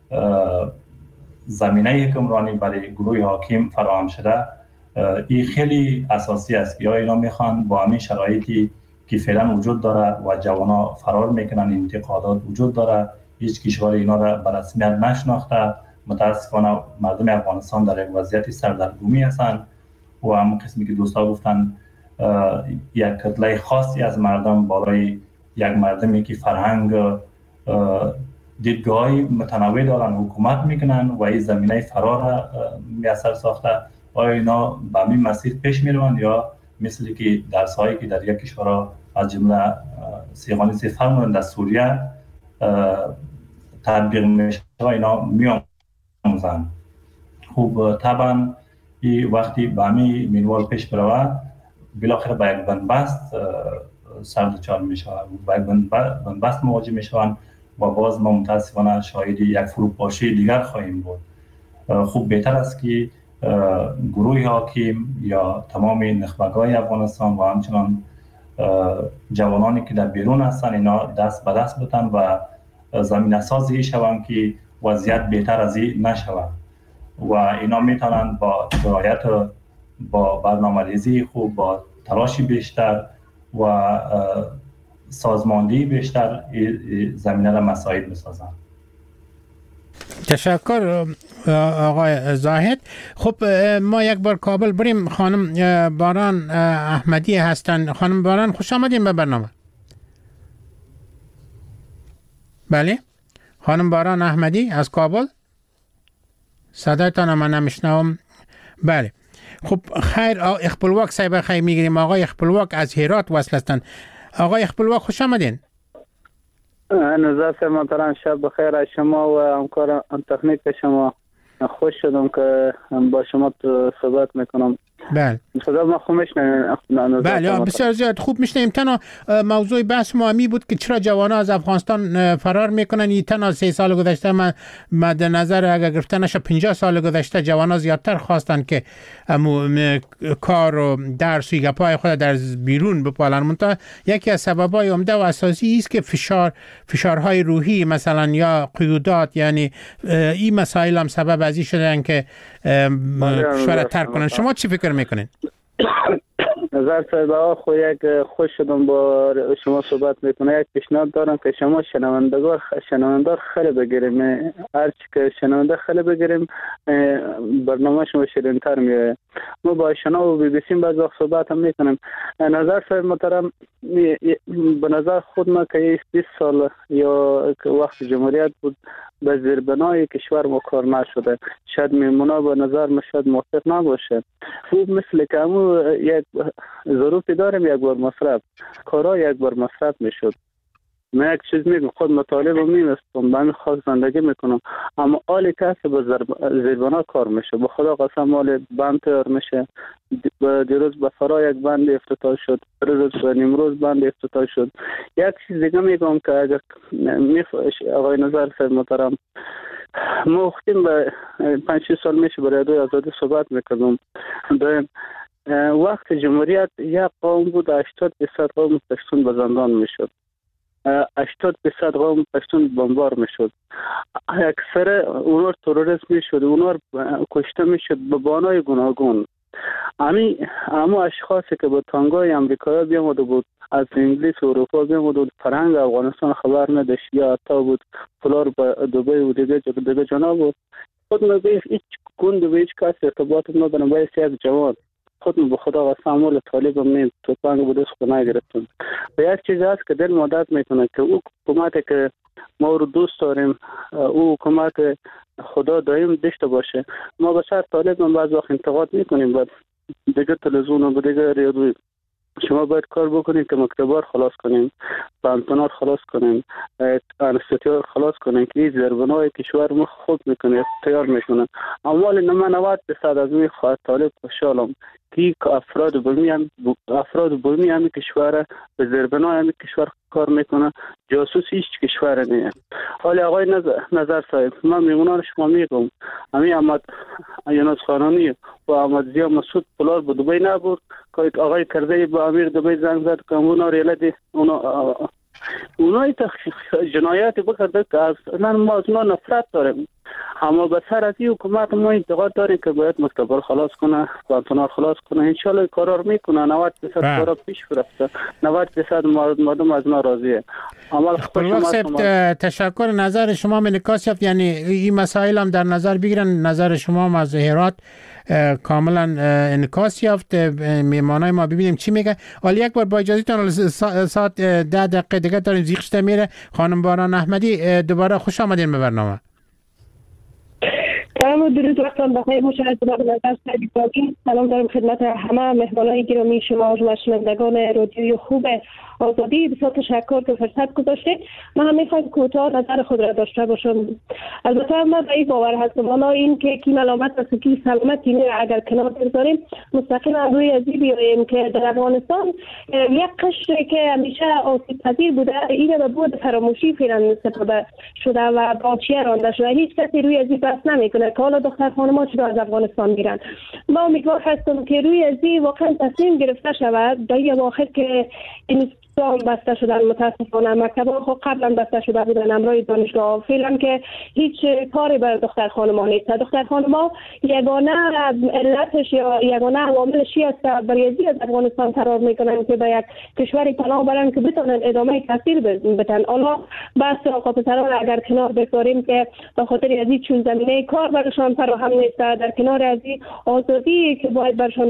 زمینه حکمرانی برای گروه حاکم فراهم شده، این خیلی اساسی است که یا اینا میخوان با همین شرایطی که فعلا وجود داره و جوانا فرار میکنن، انتقادات وجود داره، هیچ کشور اینا را به رسمیت نشناخته. متاسفانه مردم افغانستان در یک وضعیت سردرگمی هستند و همون قسمی که دوستا گفتن یک کتله خاصی از مردم بالای یک مردمی که فرهنگ دیدگاهی متنوع دارن حکومت میکنن و این زمینه فرار میسر ساخته. آیا اینا به همین مسیر پیش میروند یا مثل که درسایی که در یک کشور از جمله سیغانی سی فرمودن در سوریه تطبیق میشه اینا میاموزن؟ خوب طبعا این وقتی به همین منوال پیش بروه بالاخره به یک بنبست سردچار میشه، با یک بنبست مواجه میشوند و باز ما متاسفانه شاهد یک فروپاشی دیگر خواهیم بود. خوب بهتر است که گروه حاکم یا تمام نخبگان افغانستان و همچنان جوانانی که در بیرون هستن اینا دست به دست بتن و زمینه سازی شوند که وضعیت بهتر از این نشود و اینا میتونن با رعایت با برنامه‌ریزی خوب، با تلاش بیشتر و سازماندهی بیشتر زمینه را مساعد میسازن. تشکر آقای زاهد. خب ما یک بار کابل بریم. خانم باران احمدی هستند. خانم باران خوش آمدین به برنامه. بله خانم باران احمدی از کابل، صدایتان من نمیشنوم. بله خب خیر. اخپلواک صاحب خیر میگیریم. آقای اخپلواک از هرات وصل هستند. آقای اخپلواک خوش آمدین. نظر محترم، شب بخیر از شما و همکار تکنیک شما. خوش شدم که با شما صحبت میکنم. بله صدا ما خوب میشنوید؟ بله بسیار زیاد خوب میشنویم. تنها موضوع بحث ما همی بود که چرا جوانا از افغانستان فرار میکنن. این تنها سه سال گذشته من مد نظر اگر گرفته نشه پنجاه سال گذشته جوانا زیادتر خواستن که کار و درس و گپای خود در بیرون بپالن. منتها یکی از سببای عمده و اساسی است که فشار فشارهای روحی مثلا یا قیودات، یعنی این مسائل هم سبب ازی شدن که کشور ترک کنن. شما چی فکر میکنین؟ نظر صاحب خو یک خوش شدم با شما صحبت میکنه. یک پیشنهاد دارم که شما شنوندگان شنونده خیلی بگیریم، هرچی که شنونده خیلی بگیریم برنامه شما شیرین‌تر میاد. ما با شما و بی بی سی بعض وقت صحبت هم میکنیم. نظر صاحب محترم، به نظر خود ما که بیست سال یا وقت جمهوریت بود به زیربنای کشور ما کار نشده. شاید میمونا به نظر ما شاید موافق نباشه. خوب مثل که همون یک ظروفی داریم، یک بار مصرف کارا یک بار مصرف میشد. من یک چیز میگم، خود مطالب رو میمستم، به همین خاص زندگی میکنم، اما آلی کسی به زیربنا کار میشه. به خدا قسم آلی بند تیار میشه. دیروز به فرا یک بند افتتاح شد، دیروز به نیمروز بند افتتاح شد. یک چیز دیگه میگم که اگر آقای نظر صاحب محترم، ما وقتیم به پنج شش سال میشه برای دوی آزادی صحبت میکردم. دویم وقت جمهوریت یک قوم بود، هشتاد درصد قوم پشتون به زندان میشد، هشتاد درصد قوم پشتون بمبار میشد، اکثر اونور تروریسم میشد، اونور کشته میشد به بانای گوناگون. امی اما اشخاصی که به تانگای امریکایی بیامده بود، از انگلیس و اروپا بیامده بود، فرهنگ افغانستان خبر نداشت، یا حتی بود فلار به دبی و دیگه دیگه جانا بود، خود نبیش هیچ گوند به هیچ کس ارتباط ندارم. باید یک جوان خود به خدا قسم مول طالبم نیم تو پنگ بودست خود نگرفتم. و یک چیز هست که دل مادت میکنه که او حکومتی که ما رو دوست داریم، او حکومت خدا دایم داشته باشه. ما به سر طالبم بعض وقت انتقاد میکنیم، بعد دیگه تلویزیون و دیگه رادیو شما باید کار بکنیم که مکتبار خلاص کنیم، پانتونار خلاص کنیم، انستیتیار خلاص کنیم که این زیربنای کشور ما خود میکنه، تیار میکنه. اما نما نواد درصد از می خواهد طالب خوشحالم که افراد بومی هم افراد بومی هم کشور به زیربنای هم کشور کار میکنه، جاسوس هیچ کشور نیست. حالا آقای نظر, نظر صاحب، من میمونان شما میگم امی احمد یونس خانانی و احمد زیا مسعود پولار به دبی نبود که آقای کرده با امیر دبی زنگ زد که اونا ریاله دی اونا اونایی جنایات بکرده که اصلا ما از اونا نفرت داریم، اما به سر از این حکومت ما اعتقاد داریم که باید مستقبل خلاص کنه، گوانتانامو خلاص کنه. انشالله کارا میکنه. نود درصد کارا پیش رفته، نود درصد مردم از ما راضیه. اما خب تشکر. نظر شما منعکس یافت، یعنی این مسائل هم در نظر بگیرن، نظر شما هم از هرات کاملا انعکاس یافت. میهمانای ما ببینیم چی میگه. حالا یک بار با اجازهتون ساعت ده دقیقه دیگه داریم زیخشته میره. خانم باران احمدی دوباره خوش آمدین به برنامه. سلام و درود وقتان بخیر. مشاهده با نظر سعیدی سلام دارم خدمت همه مهمانان گرامی شما و شنوندگان رادیوی خوب آزادی. بسیار تشکر که فرصت گذاشتید. من هم میخوایم کوتاه نظر خود را داشته باشم. البته من به این باور هستم والا این که کی ملامت است کی سلامت اینه اگر کنار بذاریم مستقیما روی ازی بیاییم که در افغانستان یک قشری که همیشه آسیب پذیر بوده این به بود فراموشی فعلا سپرده شده و باچیه رانده شده. هیچ کسی روی ازی بس نمیکنه که حالا دختر خانم‌ها چرا از افغانستان میرن. ما امیدوار هستم که روی ازی واقعا تصمیم گرفته شود در این اواخر که این بسته شدن. متاسفانه مکتب‌ها خب قبلا بسته شده بودن امرای دانشگاه فعلا که هیچ کاری بر دختر خانم‌ها نیست. دختر خانم‌ها یگانه علتش یا یگانه عواملش است برای از افغانستان فرار میکنن که به یک کشوری پناه برن که بتونن ادامه تحصیل بدن. حالا بس آقا پسران اگر کنار بگذاریم که به خاطر از این چون زمینه کار برشان فراهم نیست، در کنار از این آزادی که باید برشان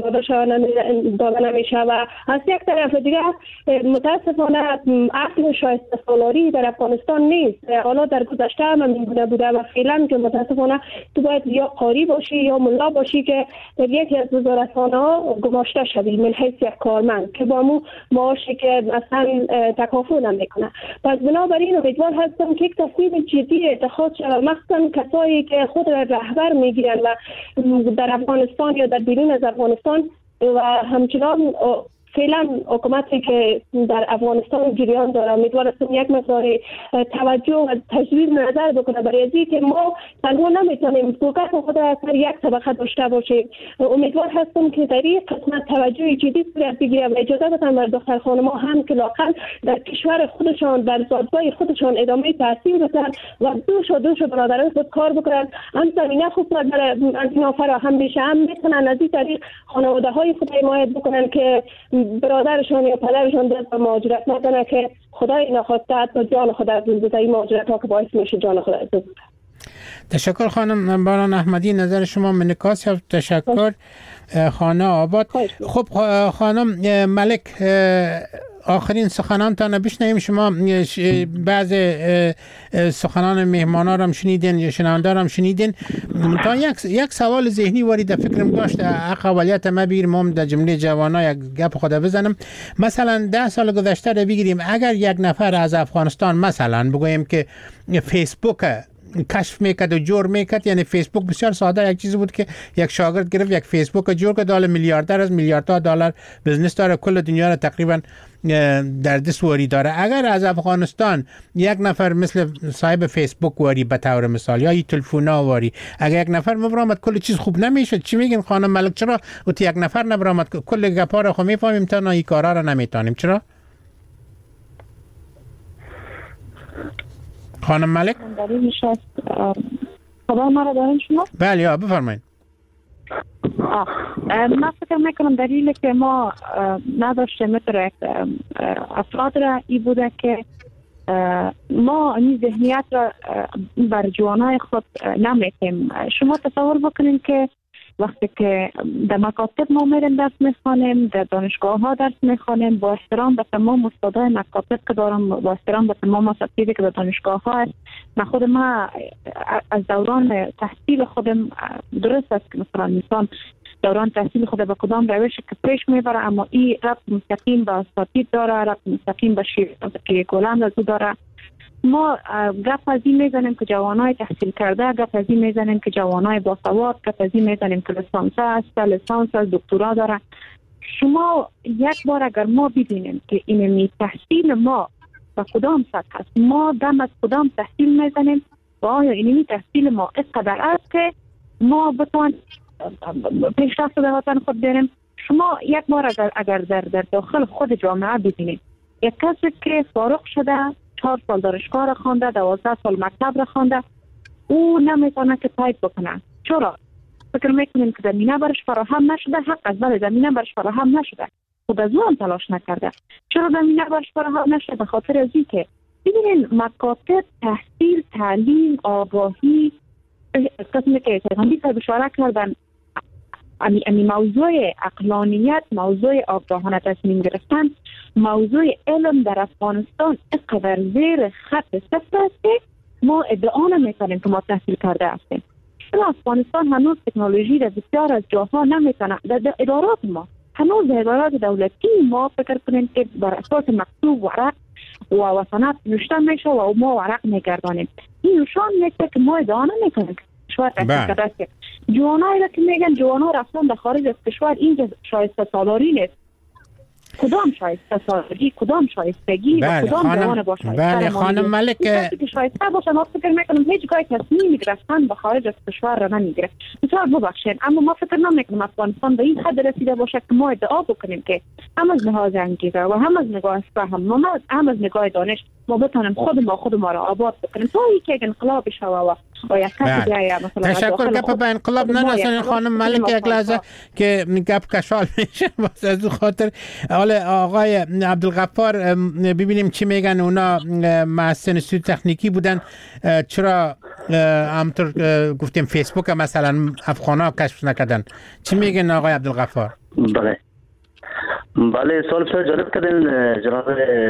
داده نمیشه و از یک طرف دیگه متاسفانه اصل شایسته سالاری در افغانستان نیست. حالا در گذشته هم میگونه بوده و فعلا که متاسفانه تو باید یا قاری باشی یا ملا باشی که در یکی از وزارتخانه‌ها گماشته شوی من حیث یک کارمند که با مو معاشی که اصلا تکافؤ نمیکنه. پس بنابراین امیدوار هستم که یک تصمیم جدی اتخاذ شود، مخصوصا کسایی که خود را رهبر میگیرن و در افغانستان یا در بیرون از افغانستان و همچنان فعلا حکومتی که در افغانستان جریان داره امیدوار هستم یک مقدار توجه و تجدید نظر بکنه برای اینکه که ما تنها نمیتونیم فوکس خود را سر یک طبقه داشته باشیم. امیدوار هستم که در این قسمت توجه جدی صورت بگیره و اجازه بدن بر دختر خانم‌ها هم که لااقل در کشور خودشان در زادگاه خودشان ادامه تحصیل بدن و دوش و دوش برادران خود کار بکنن. هم زمینه خوب در از اینا فراهم بشه، هم میتونن از این طریق خانواده‌های خود حمایت بکنن که برادرشان یا پدرشان دست به مهاجرت نکنه که خدای نخواسته حتی جان خود از بده. این مهاجرت ها که باعث میشه جان خود از بده. تشکر خانم باران احمدی، نظر شما منعکس یافت. تشکر خانه آباد. خب خانم ملک آخرین سخنانتان بشنویم. شما بعض سخنان مهمانا رو هم شنیدین یا شنونده رو هم شنیدین. تا یک یک سوال ذهنی وارد در فکرم گشت. اقولیت ما بگیرم در جمله جوانا یک گپ خود بزنم. مثلا ده سال گذشته رو بگیریم، اگر یک نفر از افغانستان مثلا بگوییم که فیسبوک کشف میکرد و جور میکرد، یعنی فیسبوک بسیار ساده یک چیزی بود که یک شاگرد گرفت یک فیسبوک جور کرد، دال میلیاردر از میلیاردها دلار بزنس داره، کل دنیا را تقریبا در دست واری داره. اگر از افغانستان یک نفر مثل صاحب فیسبوک واری به طور مثال یا تلفونا واری، اگر یک نفر مبرامد کل چیز خوب نمیشه. چی میگین خانم ملک؟ چرا اوت یک نفر نبرامد کل گپا رو خو میفهمیم تا این کارا رو نمیتونیم؟ چرا خانم ملک؟ دلیلش است خدا ما را دارین شما؟ بله یا بفرمایید. من فکر میکنم دلیلی که ما نداشته مثل افراد را ای بوده که ما این ذهنیت را بر جوانای خود نمیتیم. شما تصور بکنین که وقتی که در مکاتب ما میریم درس میخوانیم، در دانشگاه ها درس میخوانیم، با احترام به تمام استادای مکاتب که دارم، با احترام به تمام اساتیدی که در دانشگاه ها هست، من خود ما از دوران تحصیل خودم درست است که مثلا انسان دوران تحصیل خود به کدام روش که پیش میبره، اما این ربط مستقیم به اساتید داره، ربط مستقیم به شیعه گلند از او داره. ما گپ از این میزنیم که جوانای تحصیل کرده، گپ از این میزنیم که جوانای باسواد، گپ از این میزنیم که لیسانس است، لیسانس است، دکترا داره. شما یک بار اگر ما ببینیم که این تحصیل ما با کدام سطح است، ما دم از کدام تحصیل میزنیم و آیا این تحصیل ما اینقدر است که ما بتوان پیشرفت به وطن خود بریم. شما یک بار اگر, اگر در, در داخل خود جامعه ببینید یک کسی که فارغ شده چهار سال دانشگاه را خوانده، دوازده سال مکتب را خوانده، او نمیتونه که تایپ بکنه. چرا؟ فکر میکنیم که زمینه برش فراهم نشده. حق از بله زمینه برش فراهم نشده، خود از او هم تلاش نکرده. چرا زمینه برش فراهم نشده؟ به خاطر از این که ببینین مکاتب تحصیل، تعلیم، آگاهی، قسمی که پیغمبر صاحب اشاره کردن، امی, امی موضوع عقلانیت، موضوع آگاهانه تصمیم گرفتن، موضوع علم در افغانستان اینقدر زیر خط صفر است که ما ادعا نمیکنیم که ما تحصیل کرده هستیم. چون افغانستان هنوز تکنولوژی در بسیار از جاها نمیتونه، در ادارات ما هنوز ادارات دولتی ما فکر کنیم که بر اساس مکتوب ورق و وسنات نوشته میشه و ما ورق میگردانیم. این نشان میده که ما ادعا نمیکنیم کشور تحصیل کرده است. جوانایی را که میگن جوانا رفتن در خارج از کشور، اینجا شایسته سالاری نیست. کدام شایسته سالاری، کدام شایستگی و کدام جوان باشه؟ بله خانم ملک، کسی که شایسته باشه ما فکر میکنم هیچ گاهی تصمیم گرفتن به خارج از کشور را نمیگیره. بسیار ببخشید اما ما فکر نمیکنم افغانستان به این حد رسیده باشه که ما ادعا بکنیم که هم از لحاظ انگیزه و هم از نگاه فهم و هم از نگاه دانش ما بتونیم خود ما خود ما را آباد بکنیم تا اینکه انقلاب شوه و و یک کسی بیاید مثلا تشکر که به انقلاب نرسن خانم ملک. یک لحظه که گپ کشال میشه واسه از خاطر حالا آقای عبدالغفار ببینیم چی میگن. اونا محسن سوی تکنیکی بودن، چرا همطور گفتیم فیسبوک مثلا افغانا کشف نکردن؟ چی میگن آقای عبدالغفار؟ بله بله سوال بسیار جالب کردین جناب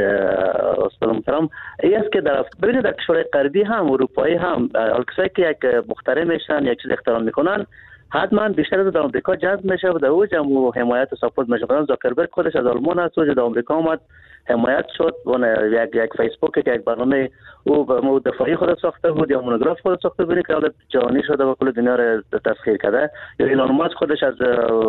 استاد محترم. این است که در ببینید در کشورهای غربی هم اروپایی هم کسایی که یک مخترع میشن یک چیز اختراع میکنن حتما بیشتر از در آمریکا جذب میشه و در اوج و حمایت و ساپورت میشه. مثلا زاکربرگ خودش از آلمان است و در آمریکا اومد حمایت شد و یک یک فیسبوک که یک برنامه او به دفاعی خود ساخته بود یا مونوگراف خود ساخته بود که حالا جهانی شده و کل دنیا را تسخیر کرده. یا ایلان ماسک خودش از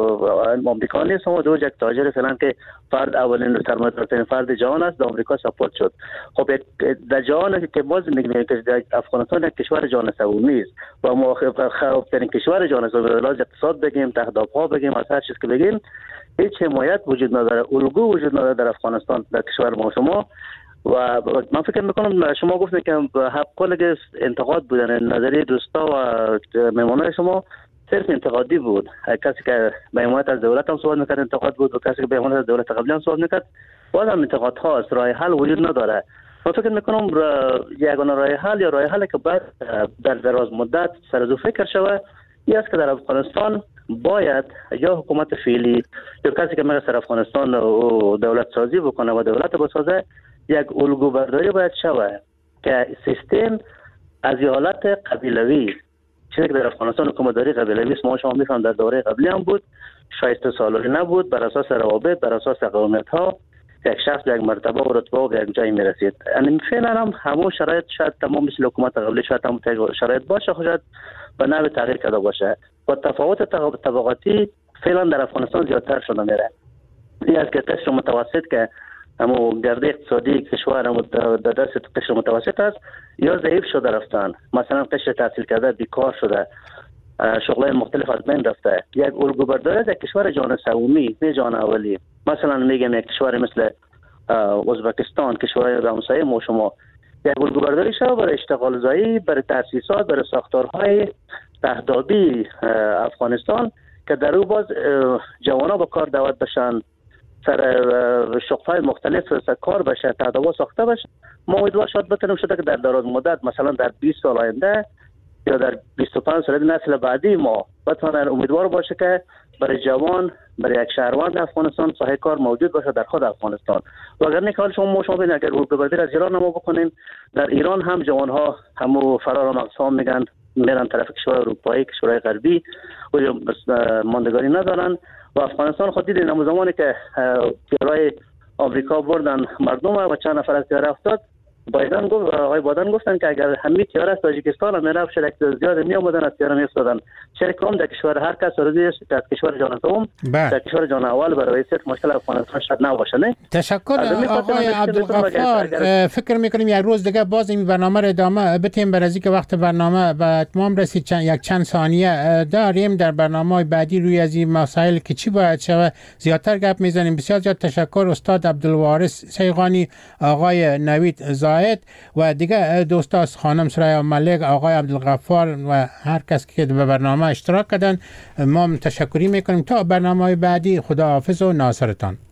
آمریکا نیست اما دو یک تاجر فعلا که فرد اولین سرمایه‌دارترین فرد جهان است در آمریکا ساپورت شد. خب در جهان که باز میگیم که افغانستان یک کشور جهان سومی است و ما خوبترین کشور جهان است، از اقتصاد بگیم، تهداب‌ها بگیم، از هر چیز که بگیم هیچ حمایت وجود نداره، الگو وجود نداره در افغانستان در کشور ما شما. و من فکر میکنم شما گفتید که حق کل انتقاد بودن نظریه دوستا و مهمانای شما صرف انتقادی بود. کسی که به حمایت از دولت هم صحبت میکرد انتقاد بود و کسی که به حمایت از دولت قبلی هم صحبت میکرد باز هم انتقاد هاست، راه حل وجود نداره. من فکر میکنم یگانه راه حل یا راه حل که بعد در دراز مدت سر از فکر شوه این است که در افغانستان باید یا حکومت فعلی یا کسی که میخواد افغانستان و دولت سازی بکنه و دولت بسازه یک الگو برداری باید شوه که سیستم از حالت قبیلوی چیزی که در افغانستان حکومتداری قبیلوی است ما شما میفهم در دوره قبلی هم بود، شایسته سالاری نبود، بر اساس روابط، بر اساس قومیت ها یک شخص یک مرتبه و رتبه و یک جایی میرسید. یعنی فعلا هم همون شرایط شاید تمام مثل حکومت قبلی شاید هم شرایط باشه، خود به نحو تغییر کرده باشه و تفاوت طبقاتی فعلا در افغانستان زیادتر شده میره. این از که قشر متوسط که همو گرده اقتصادی کشور همو در دست قشر متوسط است یا ضعیف شده رفتن، مثلا قشر تحصیل کرده بیکار شده، شغلای مختلف از بین رفته. یک الگو برداری از کشور جهان سومی نه جهان اولی، مثلا میگم یک کشور مثل ازبکستان، کشورهای همسایه ما شما، یک الگو برداری شده برای اشتغال زایی، برای تاسیسات، برای ساختارهای تهدابی افغانستان که در او باز جوانا با کار دعوت بشن، سر شغل‌های مختلف سر کار بشه، تهدابا ساخته بشه. ما امیدوار شد بتونیم شده که در دراز مدت مثلا در بیست سال آینده یا در بیست و پنج سال نسل بعدی ما بتونن امیدوار باشه که برای جوان، برای یک شهروند افغانستان ساحه کار موجود باشه در خود افغانستان. و اگر نه که شما شما ببینید اگر الگو برداری از ایران ما بکنیم، در ایران هم جوان‌ها همو فرار مقصام میگن میرن طرف کشور اروپایی، کشورهای غربی و ماندگاری ندارن. و افغانستان خود دیدین همون زمانی که تیرای آمریکا بردن مردم و چند نفر از تیر افتاد بایدن گفت آقای بایدن گفتن که اگر همین تیار از تاجیکستان هم میرفت شرک زیاد می آمدن از تیار می افتادن. چرا کام در کشور هر کس راضی است که از کشور جان دوم در کشور جان اول برای سیت مشکل افغانستان شد نباشه. نه تشکر آقای عبدالغفار. فکر میکنیم یک روز دیگه باز این برنامه رو ادامه بدیم، برای اینکه وقت برنامه به اتمام رسید. چند یک چند ثانیه داریم در برنامه بعدی روی از این مسائل که چی باید شود زیادتر گپ میزنیم. بسیار زیاد تشکر استاد عبدالوارث سیغانی، آقای نوید زاید و دیگه دوستان خانم سریا ملک، آقای عبدالغفار و هر کس که به برنامه اشتراک کردن. ما تشکری میکنیم تا برنامه بعدی. خداحافظ و ناصرتان.